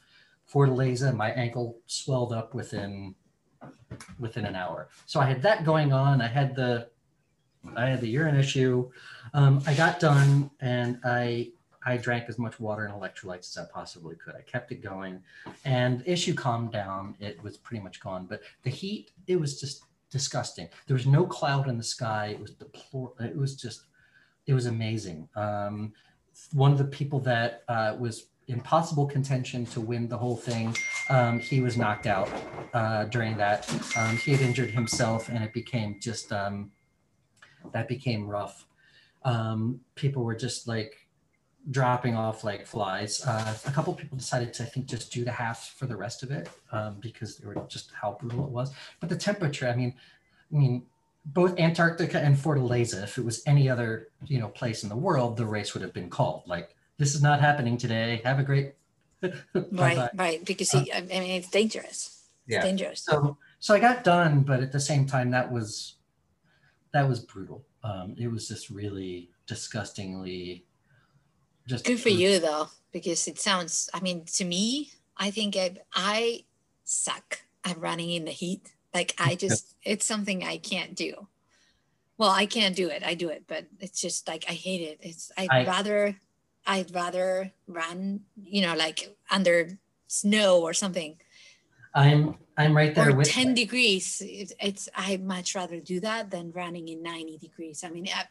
Fortaleza, my ankle swelled up within within an hour. So I had that going on. I had the I had the urine issue. Um, I got done and I I drank as much water and electrolytes as I possibly could. I kept it going, and the issue calmed down. It was pretty much gone. But the heat, it was just disgusting. There was no cloud in the sky. It was deplorable. It was just, it was amazing. Um, one of the people that uh, was in possible contention to win the whole thing, um, he was knocked out uh, during that. Um, he had injured himself, and it became just, um, that became rough. Um, people were just like dropping off like flies. Uh, a couple people decided to, I think, just do the halves for the rest of it um, because they were just how brutal it was. But the temperature, I mean, I mean, both Antarctica and Fortaleza, if it was any other, you know, place in the world, the race would have been called. Like, this is not happening today. Have a great. Right, right. Because he, I mean, it's dangerous. It's yeah. dangerous. So, so I got done, but at the same time, that was, that was brutal. Um, it was just really disgustingly. Just good for you though, because it sounds, I mean, to me, I think I, I suck at running in the heat. Like I just, it's something I can't do. Well, I can't do it. I do it, but it's just like, I hate it. It's, I'd I, rather, I'd rather run, you know, like under snow or something. I'm, I'm right there or with ten you. degrees. It, it's, I'd much rather do that than running in ninety degrees. I mean, I,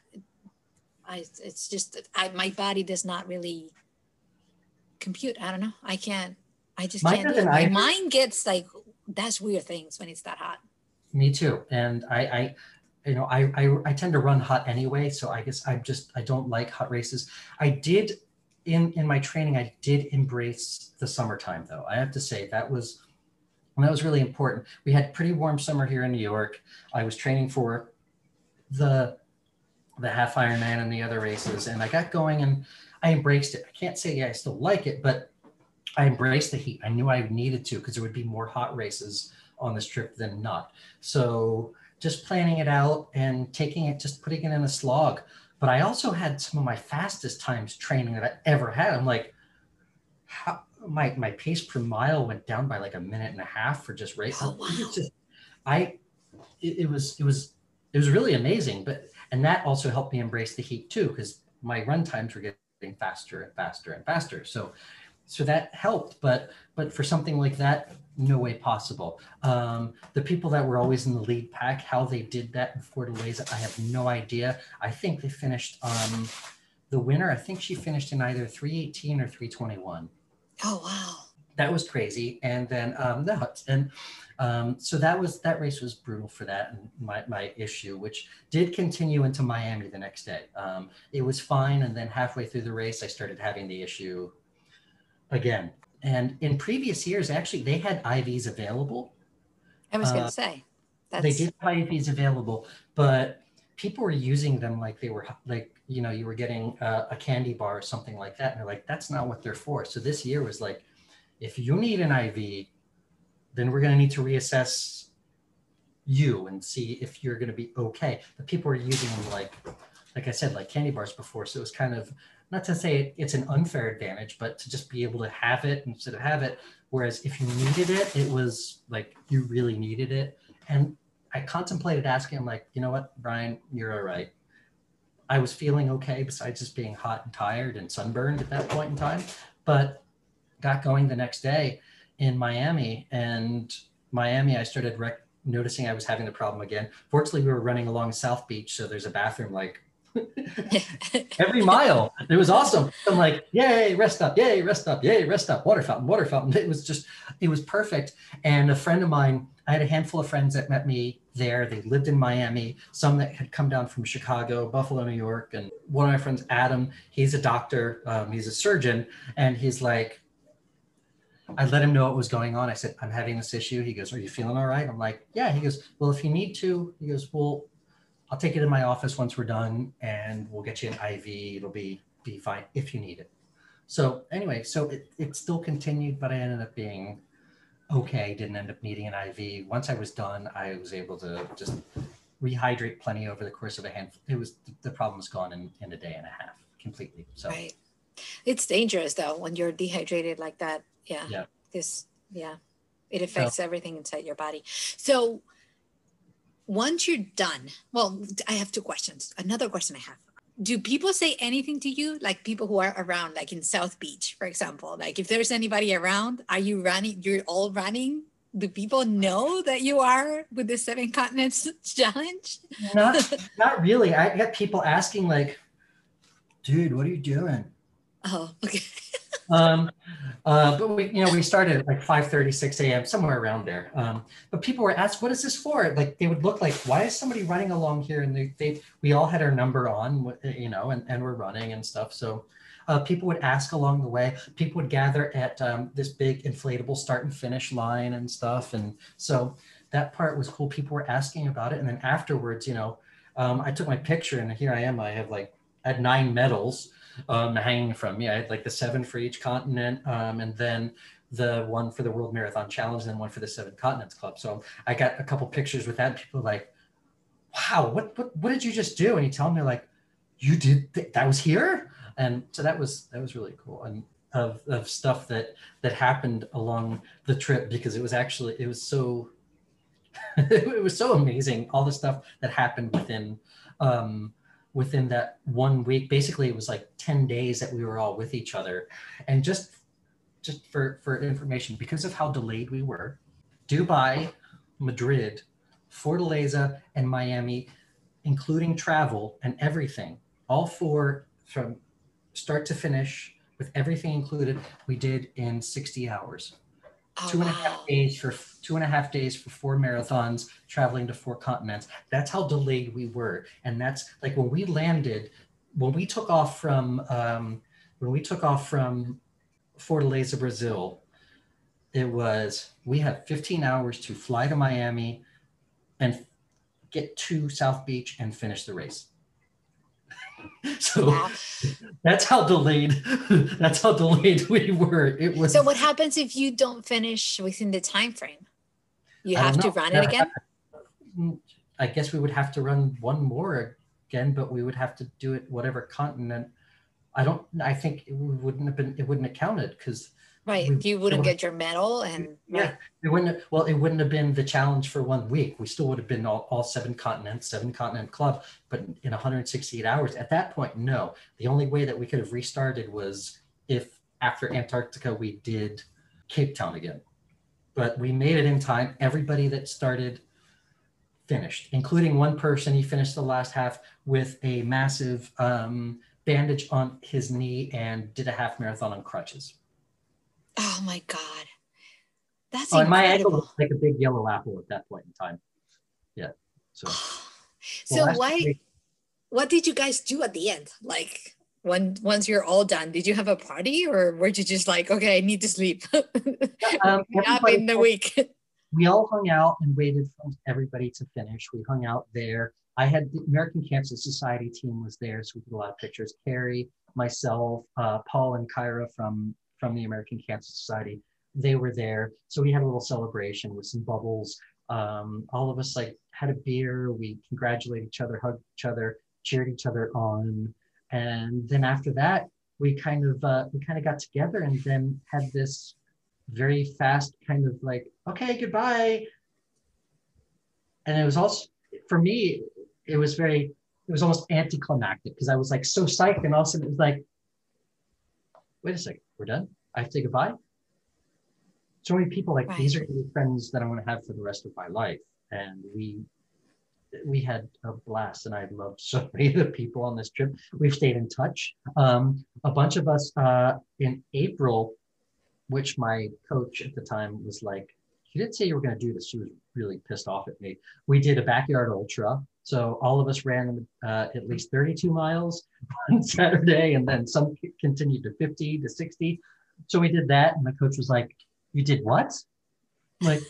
I, it's just I, my body does not really compute. I don't know. I can't. I just Mine can't do it. My either. mind gets like does weird things when it's that hot. Me too. And I, I you know, I, I I tend to run hot anyway. So I guess I'm just I don't like hot races. I did in in my training. I did embrace the summertime though. I have to say that was that was really important. We had pretty warm summer here in New York. I was training for the the half Ironman and the other races. And I got going and I embraced it. I can't say yeah, I still like it, but I embraced the heat. I knew I needed to because there would be more hot races on this trip than not. So just planning it out and taking it, just putting it in a slog. But I also had some of my fastest times training that I ever had. I'm like, how, my, my pace per mile went down by like a minute and a half for just race. Oh, wow. Just, I, it, it was, it was, it was really amazing. But and that also helped me embrace the heat too, because my run times were getting faster and faster and faster. So, so that helped. But but for something like that, no way possible. Um, the people that were always in the lead pack, how they did that in Fortaleza, I have no idea. I think they finished um, the winner. I think she finished in either three eighteen or three twenty-one. Oh wow, that was crazy. And then um, no, and. Um, so that was that race was brutal for that and my, my issue, which did continue into Miami the next day. Um, it was fine. And then halfway through the race, I started having the issue again. And in previous years, actually, they had I Vs available. I was going to uh, say. That's... They did have I Vs available, but people were using them like they were like, you know, you were getting a, a candy bar or something like that. And they're like, that's not what they're for. So this year was like, if you need an I V, then we're going to need to reassess you and see if you're going to be okay. But people were using them like, like I said, like candy bars before. So it was kind of, not to say it's an unfair advantage, but to just be able to have it instead of have it. Whereas if you needed it, it was like, you really needed it. And I contemplated asking him like, you know what, Brian, you're all right. I was feeling okay besides just being hot and tired and sunburned at that point in time, but got going the next day in Miami, and Miami, I started rec- noticing I was having the problem again. Fortunately, we were running along South Beach, so there's a bathroom like every mile. It was awesome. I'm like, yay, rest stop, yay, rest stop, yay, rest stop, water fountain, water fountain. It was just, it was perfect. And a friend of mine, I had a handful of friends that met me there. They lived in Miami, some that had come down from Chicago, Buffalo, New York. And one of my friends, Adam, he's a doctor, um, he's a surgeon, and he's like, I let him know what was going on. I said, I'm having this issue. He goes, are you feeling all right? I'm like, yeah. He goes, well, if you need to, he goes, well, I'll take it in my office once we're done and we'll get you an I V. It'll be, be fine if you need it. So anyway, so it, it still continued, but I ended up being okay. Didn't end up needing an I V. Once I was done, I was able to just rehydrate plenty over the course of a handful. It was, the problem was gone in, in a day and a half completely. So right. It's dangerous though, when you're dehydrated like that. Yeah. Yeah. This, yeah, it So affects everything inside your body. So once you're done, well, I have two questions. Another question I have. Do people say anything to you? Like people who are around, like in South Beach, for example, like if there's anybody around, are you running? You're all running? Do people know that you are with the Seven Continents Challenge? not, not really. I get people asking like, dude, what are you doing? Oh, okay. Um, uh, but we, you know, we started at like five thirty, six a m, somewhere around there. Um, but people were asked, what is this for? Like they would look like, why is somebody running along here? And they, they we all had our number on, you know, and, and we're running and stuff. So uh, people would ask along the way. People would gather at um, this big inflatable start and finish line and stuff. And so that part was cool. People were asking about it. And then afterwards, you know, um, I took my picture and here I am. I have like, I had nine medals um, hanging from me. I had like the seven for each continent, um, and then the one for the World Marathon Challenge, and then one for the Seven Continents Club. So I got a couple pictures with that. People were like, wow, what, what, what did you just do? And he told me like, you did, th- that was here? And so that was, that was really cool. And of, of stuff that, that happened along the trip, because it was actually, it was so, it was so amazing. All the stuff that happened within, um, within that one week. Basically it was like ten days that we were all with each other. And just just for for information, because of how delayed we were, Dubai, Madrid, Fortaleza, and Miami, including travel and everything, all four from start to finish with everything included, we did in sixty hours. Oh, two and a wow. half days for two and a half days for four marathons, traveling to four continents. That's how delayed we were. And that's like when we landed, when we took off from, um, when we took off from Fortaleza, Brazil, it was, we had fifteen hours to fly to Miami and get to South Beach and finish the race. So wow. That's how delayed, that's how delayed we were. It was. So what happens if you don't finish within the time frame? You have to run it again? I guess we would have to run one more again, but we would have to do it whatever continent. I don't, I think it wouldn't have been, it wouldn't have counted because right, we, you wouldn't get your medal and yeah, right. it wouldn't have, well, it wouldn't have been the challenge for one week. We still would have been all, all seven continents, seven continent club, but in one hundred sixty-eight hours. At that point, no. The only way that we could have restarted was if after Antarctica we did Cape Town again. But we made it in time. Everybody that started finished, including one person. He finished the last half with a massive um, bandage on his knee and did a half marathon on crutches. Oh my God. That's oh, incredible. And my ankle was like a big yellow apple at that point in time. Yeah. So, so well, why, week, what did you guys do at the end? Like when, once you're all done, did you have a party or were you just like, okay, I need to sleep um, up in the week? We all hung out and waited for everybody to finish. We hung out there. I had the American Cancer Society team was there. So we did a lot of pictures. Carrie, myself, uh, Paul and Kyra from from the American Cancer Society, they were there. So we had a little celebration with some bubbles. Um, all of us like had a beer. We congratulated each other, hugged each other, cheered each other on. And then after that, we kind of, uh, we kind of got together and then had this very fast kind of like, okay, goodbye. And it was also, for me, it was very, it was almost anticlimactic because I was like so psyched and all of a sudden it was like, wait a second, we're done? I have to say goodbye? So many people like, right. These are the friends that I'm going to have for the rest of my life. And we we had a blast and I loved so many of the people on this trip. We've stayed in touch. Um, a bunch of us uh, in April, which my coach at the time was like, you didn't say you were going to do this. She was really pissed off at me. We did a backyard ultra. So all of us ran uh, at least thirty-two miles on Saturday, and then some continued to fifty to sixty. So we did that, and my coach was like, you did what? I'm like,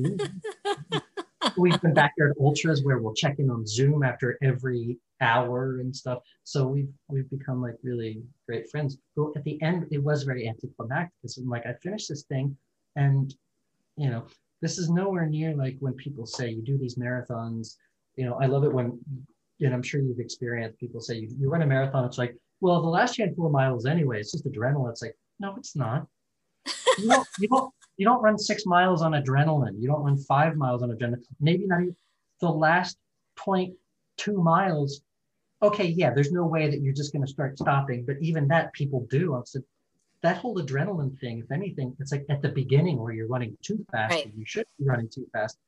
we've been backyard ultras where we'll check in on Zoom after every hour and stuff. So we've we've become like really great friends. But at the end, it was very anticlimactic because I'm like, I finished this thing, and you know, this is nowhere near like when people say you do these marathons. You know, I love it when, and I'm sure you've experienced people say you, you run a marathon. It's like, well, the last handful of miles anyway, it's just adrenaline. It's like, no, it's not. You don't, you don't, you don't run six miles on adrenaline. You don't run five miles on adrenaline. Maybe not even the last point two miles. Okay, yeah, there's no way that you're just going to start stopping, but even that people do. I said that whole adrenaline thing. If anything, it's like at the beginning where you're running too fast, Right. and you should be running too fast.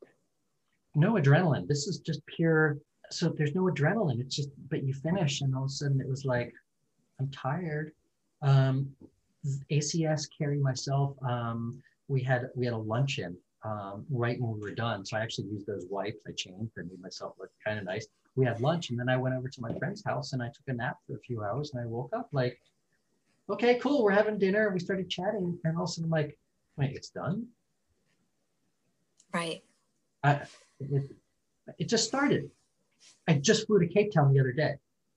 No adrenaline. This is just pure. So there's no adrenaline. It's just, but you finish, and all of a sudden it was like, I'm tired. Um, A C S, Carrie, myself, um, we had we had a luncheon um, right when we were done. So I actually used those wipes. I changed. I made myself look kind of nice. We had lunch, and then I went over to my friend's house and I took a nap for a few hours. And I woke up like, okay, cool. We're having dinner. We started chatting, and all of a sudden I'm like, wait, it's done. Right. I, it, it just started. I just flew to Cape Town the other day.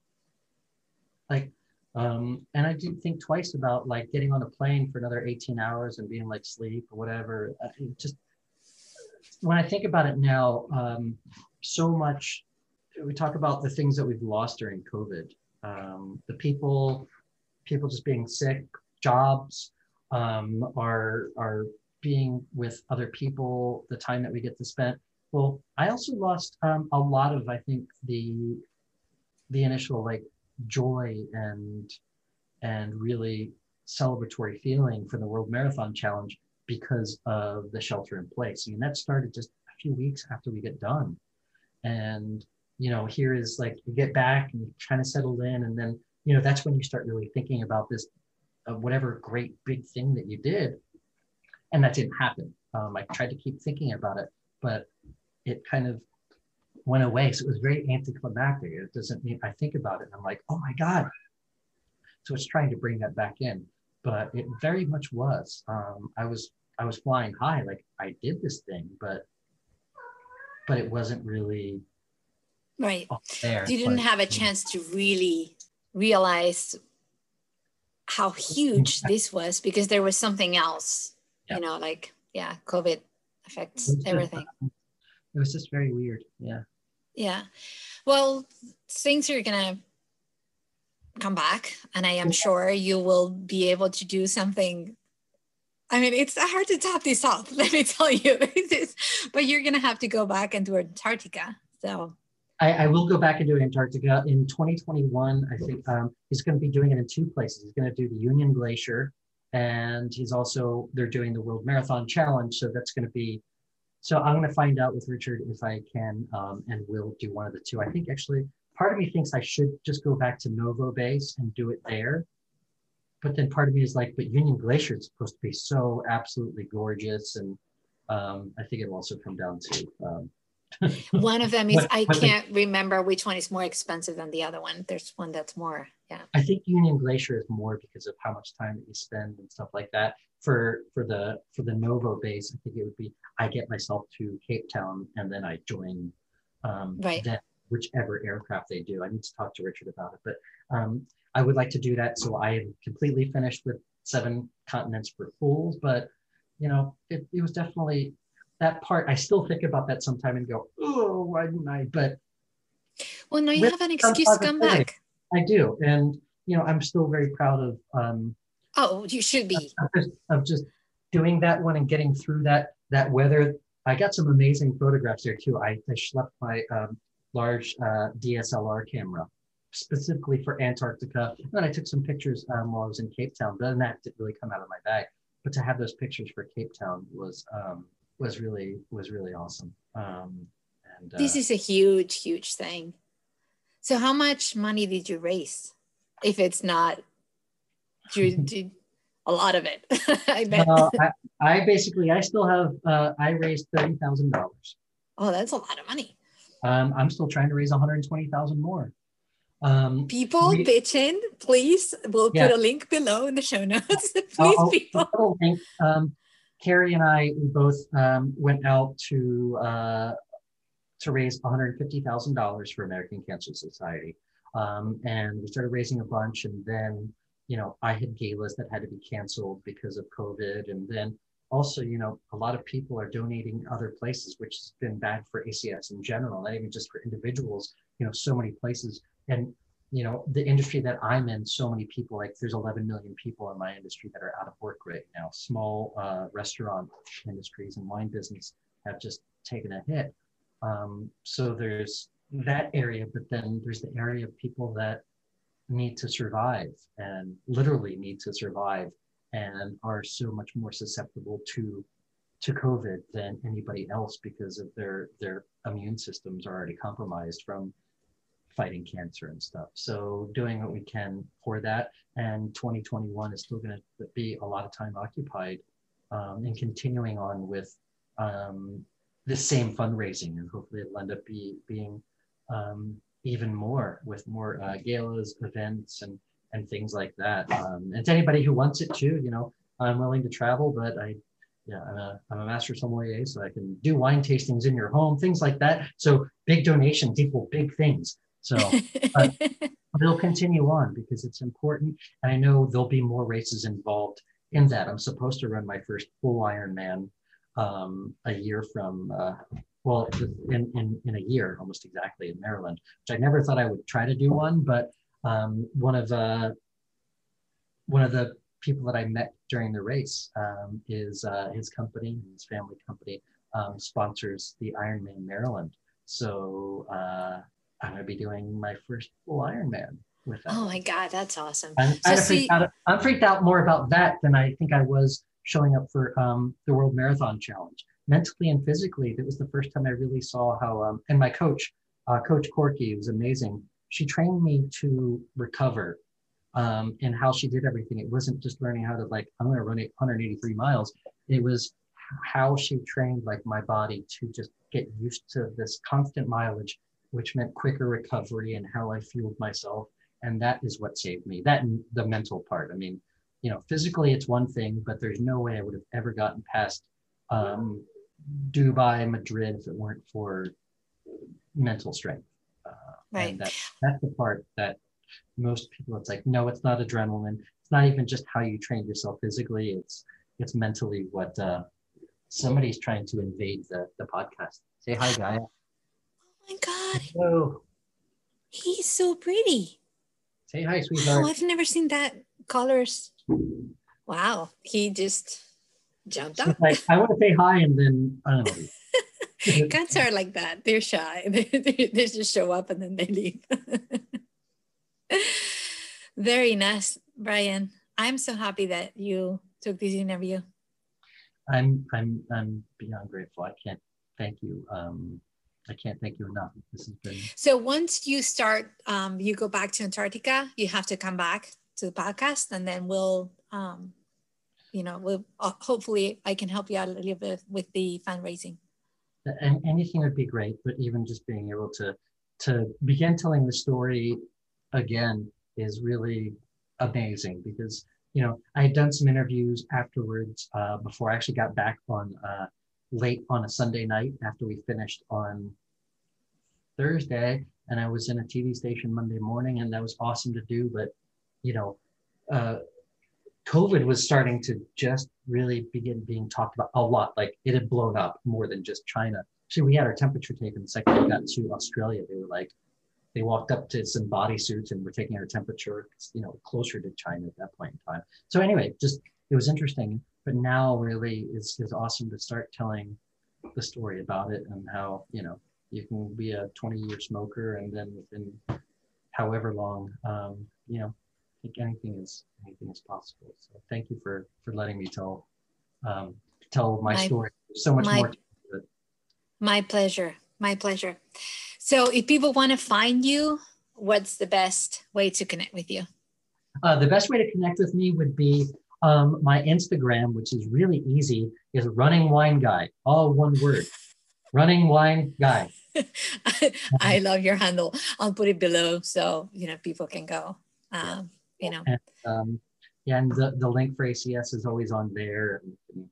Like, um, and I didn't think twice about like getting on a plane for another eighteen hours and being like sleep or whatever. It just, when I think about it now, um, so much, we talk about the things that we've lost during COVID. Um, the people, people just being sick, jobs, um, are, are being with other people, the time that we get to spend. Well, I also lost um, a lot of, I think, the, the initial like joy and and really celebratory feeling for the World Marathon Challenge because of the shelter in place. I mean, that started just a few weeks after we get done. And, you know, here is like, you get back and you kind of settle in. And then, you know, that's when you start really thinking about this, uh, whatever great big thing that you did. And that didn't happen. Um, I tried to keep thinking about it, but it kind of went away. So it was very anticlimactic. It doesn't mean I think about it and I'm like, oh my God. So it's trying to bring that back in, but it very much was. Um, I was I was flying high, like I did this thing, but but it wasn't really Right. there. You didn't like, have a chance to really realize how huge this was because there was something else, yeah. you know, like, yeah, COVID affects everything. Just, it was just very weird. Yeah. Yeah. Well, things are going to come back, and I am sure you will be able to do something. I mean, it's hard to top this off, let me tell you. But you're going to have to go back and do Antarctica. So I, I will go back and do Antarctica in twenty twenty-one. I think um, he's going to be doing it in two places. He's going to do the Union Glacier, and he's also, they're doing the World Marathon Challenge. So that's going to be, so I'm going to find out with Richard if I can um, and will do one of the two. I think actually, part of me thinks I should just go back to Novo Base and do it there. But then part of me is like, but Union Glacier is supposed to be so absolutely gorgeous. And um, I think it'll also come down to. Um, one of them is, what, I what can't the, remember which one is more expensive than the other one. There's one that's more, yeah. I think Union Glacier is more because of how much time that you spend and stuff like that. For for the for the Novo Base, I think it would be, I get myself to Cape Town and then I join um, right. them. Whichever aircraft they do. I need to talk to Richard about it, but um, I would like to do that. So I am completely finished with Seven Continents for Fools, but you know, it, it was definitely that part. I still think about that sometime and go, oh, why didn't I? But well, now you have an excuse to come back. I do. And, you know, I'm still very proud of, um, oh, you should be of just, of just doing that one and getting through that, that weather. I got some amazing photographs there too. I, I schlepped my, um, large uh, D S L R camera specifically for Antarctica. And then I took some pictures um, while I was in Cape Town, but then that didn't really come out of my bag. But to have those pictures for Cape Town was um, was really was really awesome. Um, and uh, this is a huge, huge thing. So how much money did you raise? If it's not, you did a lot of it. I bet. Uh, I, I basically I still have uh, I raised thirty thousand dollars. Oh, that's a lot of money. Um, I'm still trying to raise one hundred twenty thousand more. Um, people we, bitch in, please. We'll yeah. put a link below in the show notes. Please, I'll, people. I'll link. Um, Carrie and I, we both um, went out to uh, to raise one hundred fifty thousand dollars for American Cancer Society, um, and we started raising a bunch. And then, you know, I had galas that had to be canceled because of COVID, and then. Also, you know, a lot of people are donating other places, which has been bad for A C S in general, not even just for individuals, you know, so many places. And you know, the industry that I'm in, so many people, like there's eleven million people in my industry that are out of work right now. Small uh, restaurant industries and wine business have just taken a hit. Um, so there's that area, but then there's the area of people that need to survive and literally need to survive and are so much more susceptible to to COVID than anybody else because of their their immune systems are already compromised from fighting cancer and stuff. So doing what we can for that. And twenty twenty-one is still going to be a lot of time occupied um, and continuing on with um, the same fundraising. And hopefully it'll end up be, being um, even more with more uh, galas, events, and, and things like that. Um, and to anybody who wants it too, you know, I'm willing to travel, but I, yeah, I'm a, I'm a master sommelier, so I can do wine tastings in your home, things like that. So big donations equal big things. So uh, it'll continue on because it's important. And I know there'll be more races involved in that. I'm supposed to run my first full Ironman um, a year from, uh, well, in, in, in a year, almost exactly, in Maryland, which I never thought I would try to do one. But um, one of uh, one of the people that I met during the race um, is uh, his company, his family company, um, sponsors the Ironman Maryland. So uh, I'm going to be doing my first full Ironman with that. Oh my God, that's awesome. I'm, so see, freaked out, I'm freaked out more about that than I think I was showing up for um, the World Marathon Challenge. Mentally and physically, that was the first time I really saw how, um, and my coach, uh, Coach Corky, was amazing. She trained me to recover um, and how she did everything. It wasn't just learning how to like, I'm going to run one hundred eighty-three miles. It was how she trained like my body to just get used to this constant mileage, which meant quicker recovery and how I fueled myself. And that is what saved me, that and the mental part. I mean, you know, physically it's one thing, but there's no way I would have ever gotten past um, Dubai, Madrid, if it weren't for mental strength. Uh, right. And that, that's the part that most people, it's like, no, it's not adrenaline. It's not even just how you train yourself physically. It's it's mentally what uh, somebody's trying to invade the, the podcast. Say hi, Gaia. Oh my God. Hello. He's so pretty. Say hi, sweetheart. Oh, I've never seen that colors. Wow. He just jumped up. Like, I want to say hi, and then I don't know. Cats are like that. They're shy. They, they, they just show up and then they leave. Very nice, Brian. I'm so happy that you took this interview. I'm I'm I'm beyond grateful. I can't thank you. Um, I can't thank you enough. This has been. So once you start, um, you go back to Antarctica. You have to come back to the podcast, and then we'll, um, you know, we'll uh, hopefully I can help you out a little bit with the fundraising. And anything would be great, but even just being able to to begin telling the story again is really amazing because, you know, I had done some interviews afterwards uh, before I actually got back on uh, late on a Sunday night after we finished on Thursday, and I was in a T V station Monday morning, and that was awesome to do. But, you know, uh, COVID was starting to just really begin being talked about a lot. Like it had blown up more than just China. Actually, we had our temperature taken the second we got to Australia. They were like, they walked up to some bodysuits and were taking our temperature, you know, closer to China at that point in time. So anyway, just, it was interesting, but now really is, is awesome to start telling the story about it and how, you know, you can be a twenty year smoker and then within however long, um, you know, I think anything is, anything is possible. So thank you for, for letting me tell, um, tell my, my story. There's so much my, more to it. My pleasure. My pleasure. So if people want to find you, what's the best way to connect with you? Uh, the best way to connect with me would be um, my Instagram, which is really easy, is Running Wine Guy, all one word. Running Wine Guy. I, I love your handle. I'll put it below so, you know, people can go, um, yeah. you know. And, um, yeah, and the, the link for A C S is always on there.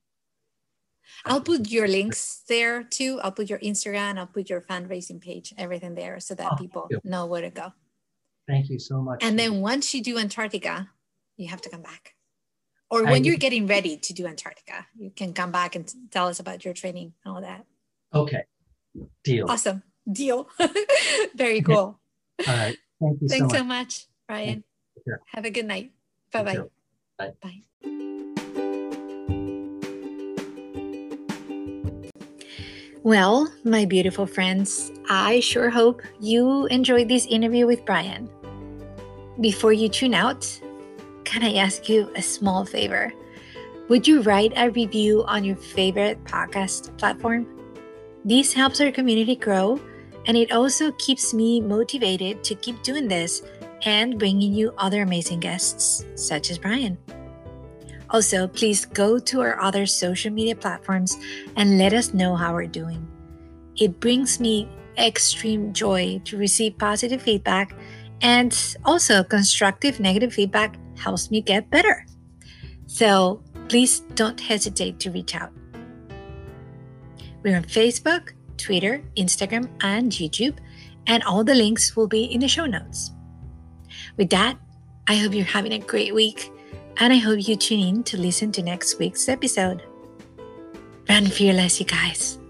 I'll put your links there too. I'll put your Instagram, I'll put your fundraising page, everything there so that oh, people know where to go. Thank you so much. And then once you do Antarctica, you have to come back. Or when I, you're getting ready to do Antarctica, you can come back and tell us about your training and all that. Okay, deal. Awesome, deal. Very cool. All right. Thank you Thanks so so much. much, Brian. Sure. Have a good night. Bye-bye. Bye. Bye. Well, my beautiful friends, I sure hope you enjoyed this interview with Brian. Before you tune out, can I ask you a small favor? Would you write a review on your favorite podcast platform? This helps our community grow, and it also keeps me motivated to keep doing this and bringing you other amazing guests, such as Brian. Also, please go to our other social media platforms and let us know how we're doing. It brings me extreme joy to receive positive feedback, and also constructive negative feedback helps me get better. So please don't hesitate to reach out. We're on Facebook, Twitter, Instagram, and YouTube, and all the links will be in the show notes. With that, I hope you're having a great week, and I hope you tune in to listen to next week's episode. Run fearless, you guys.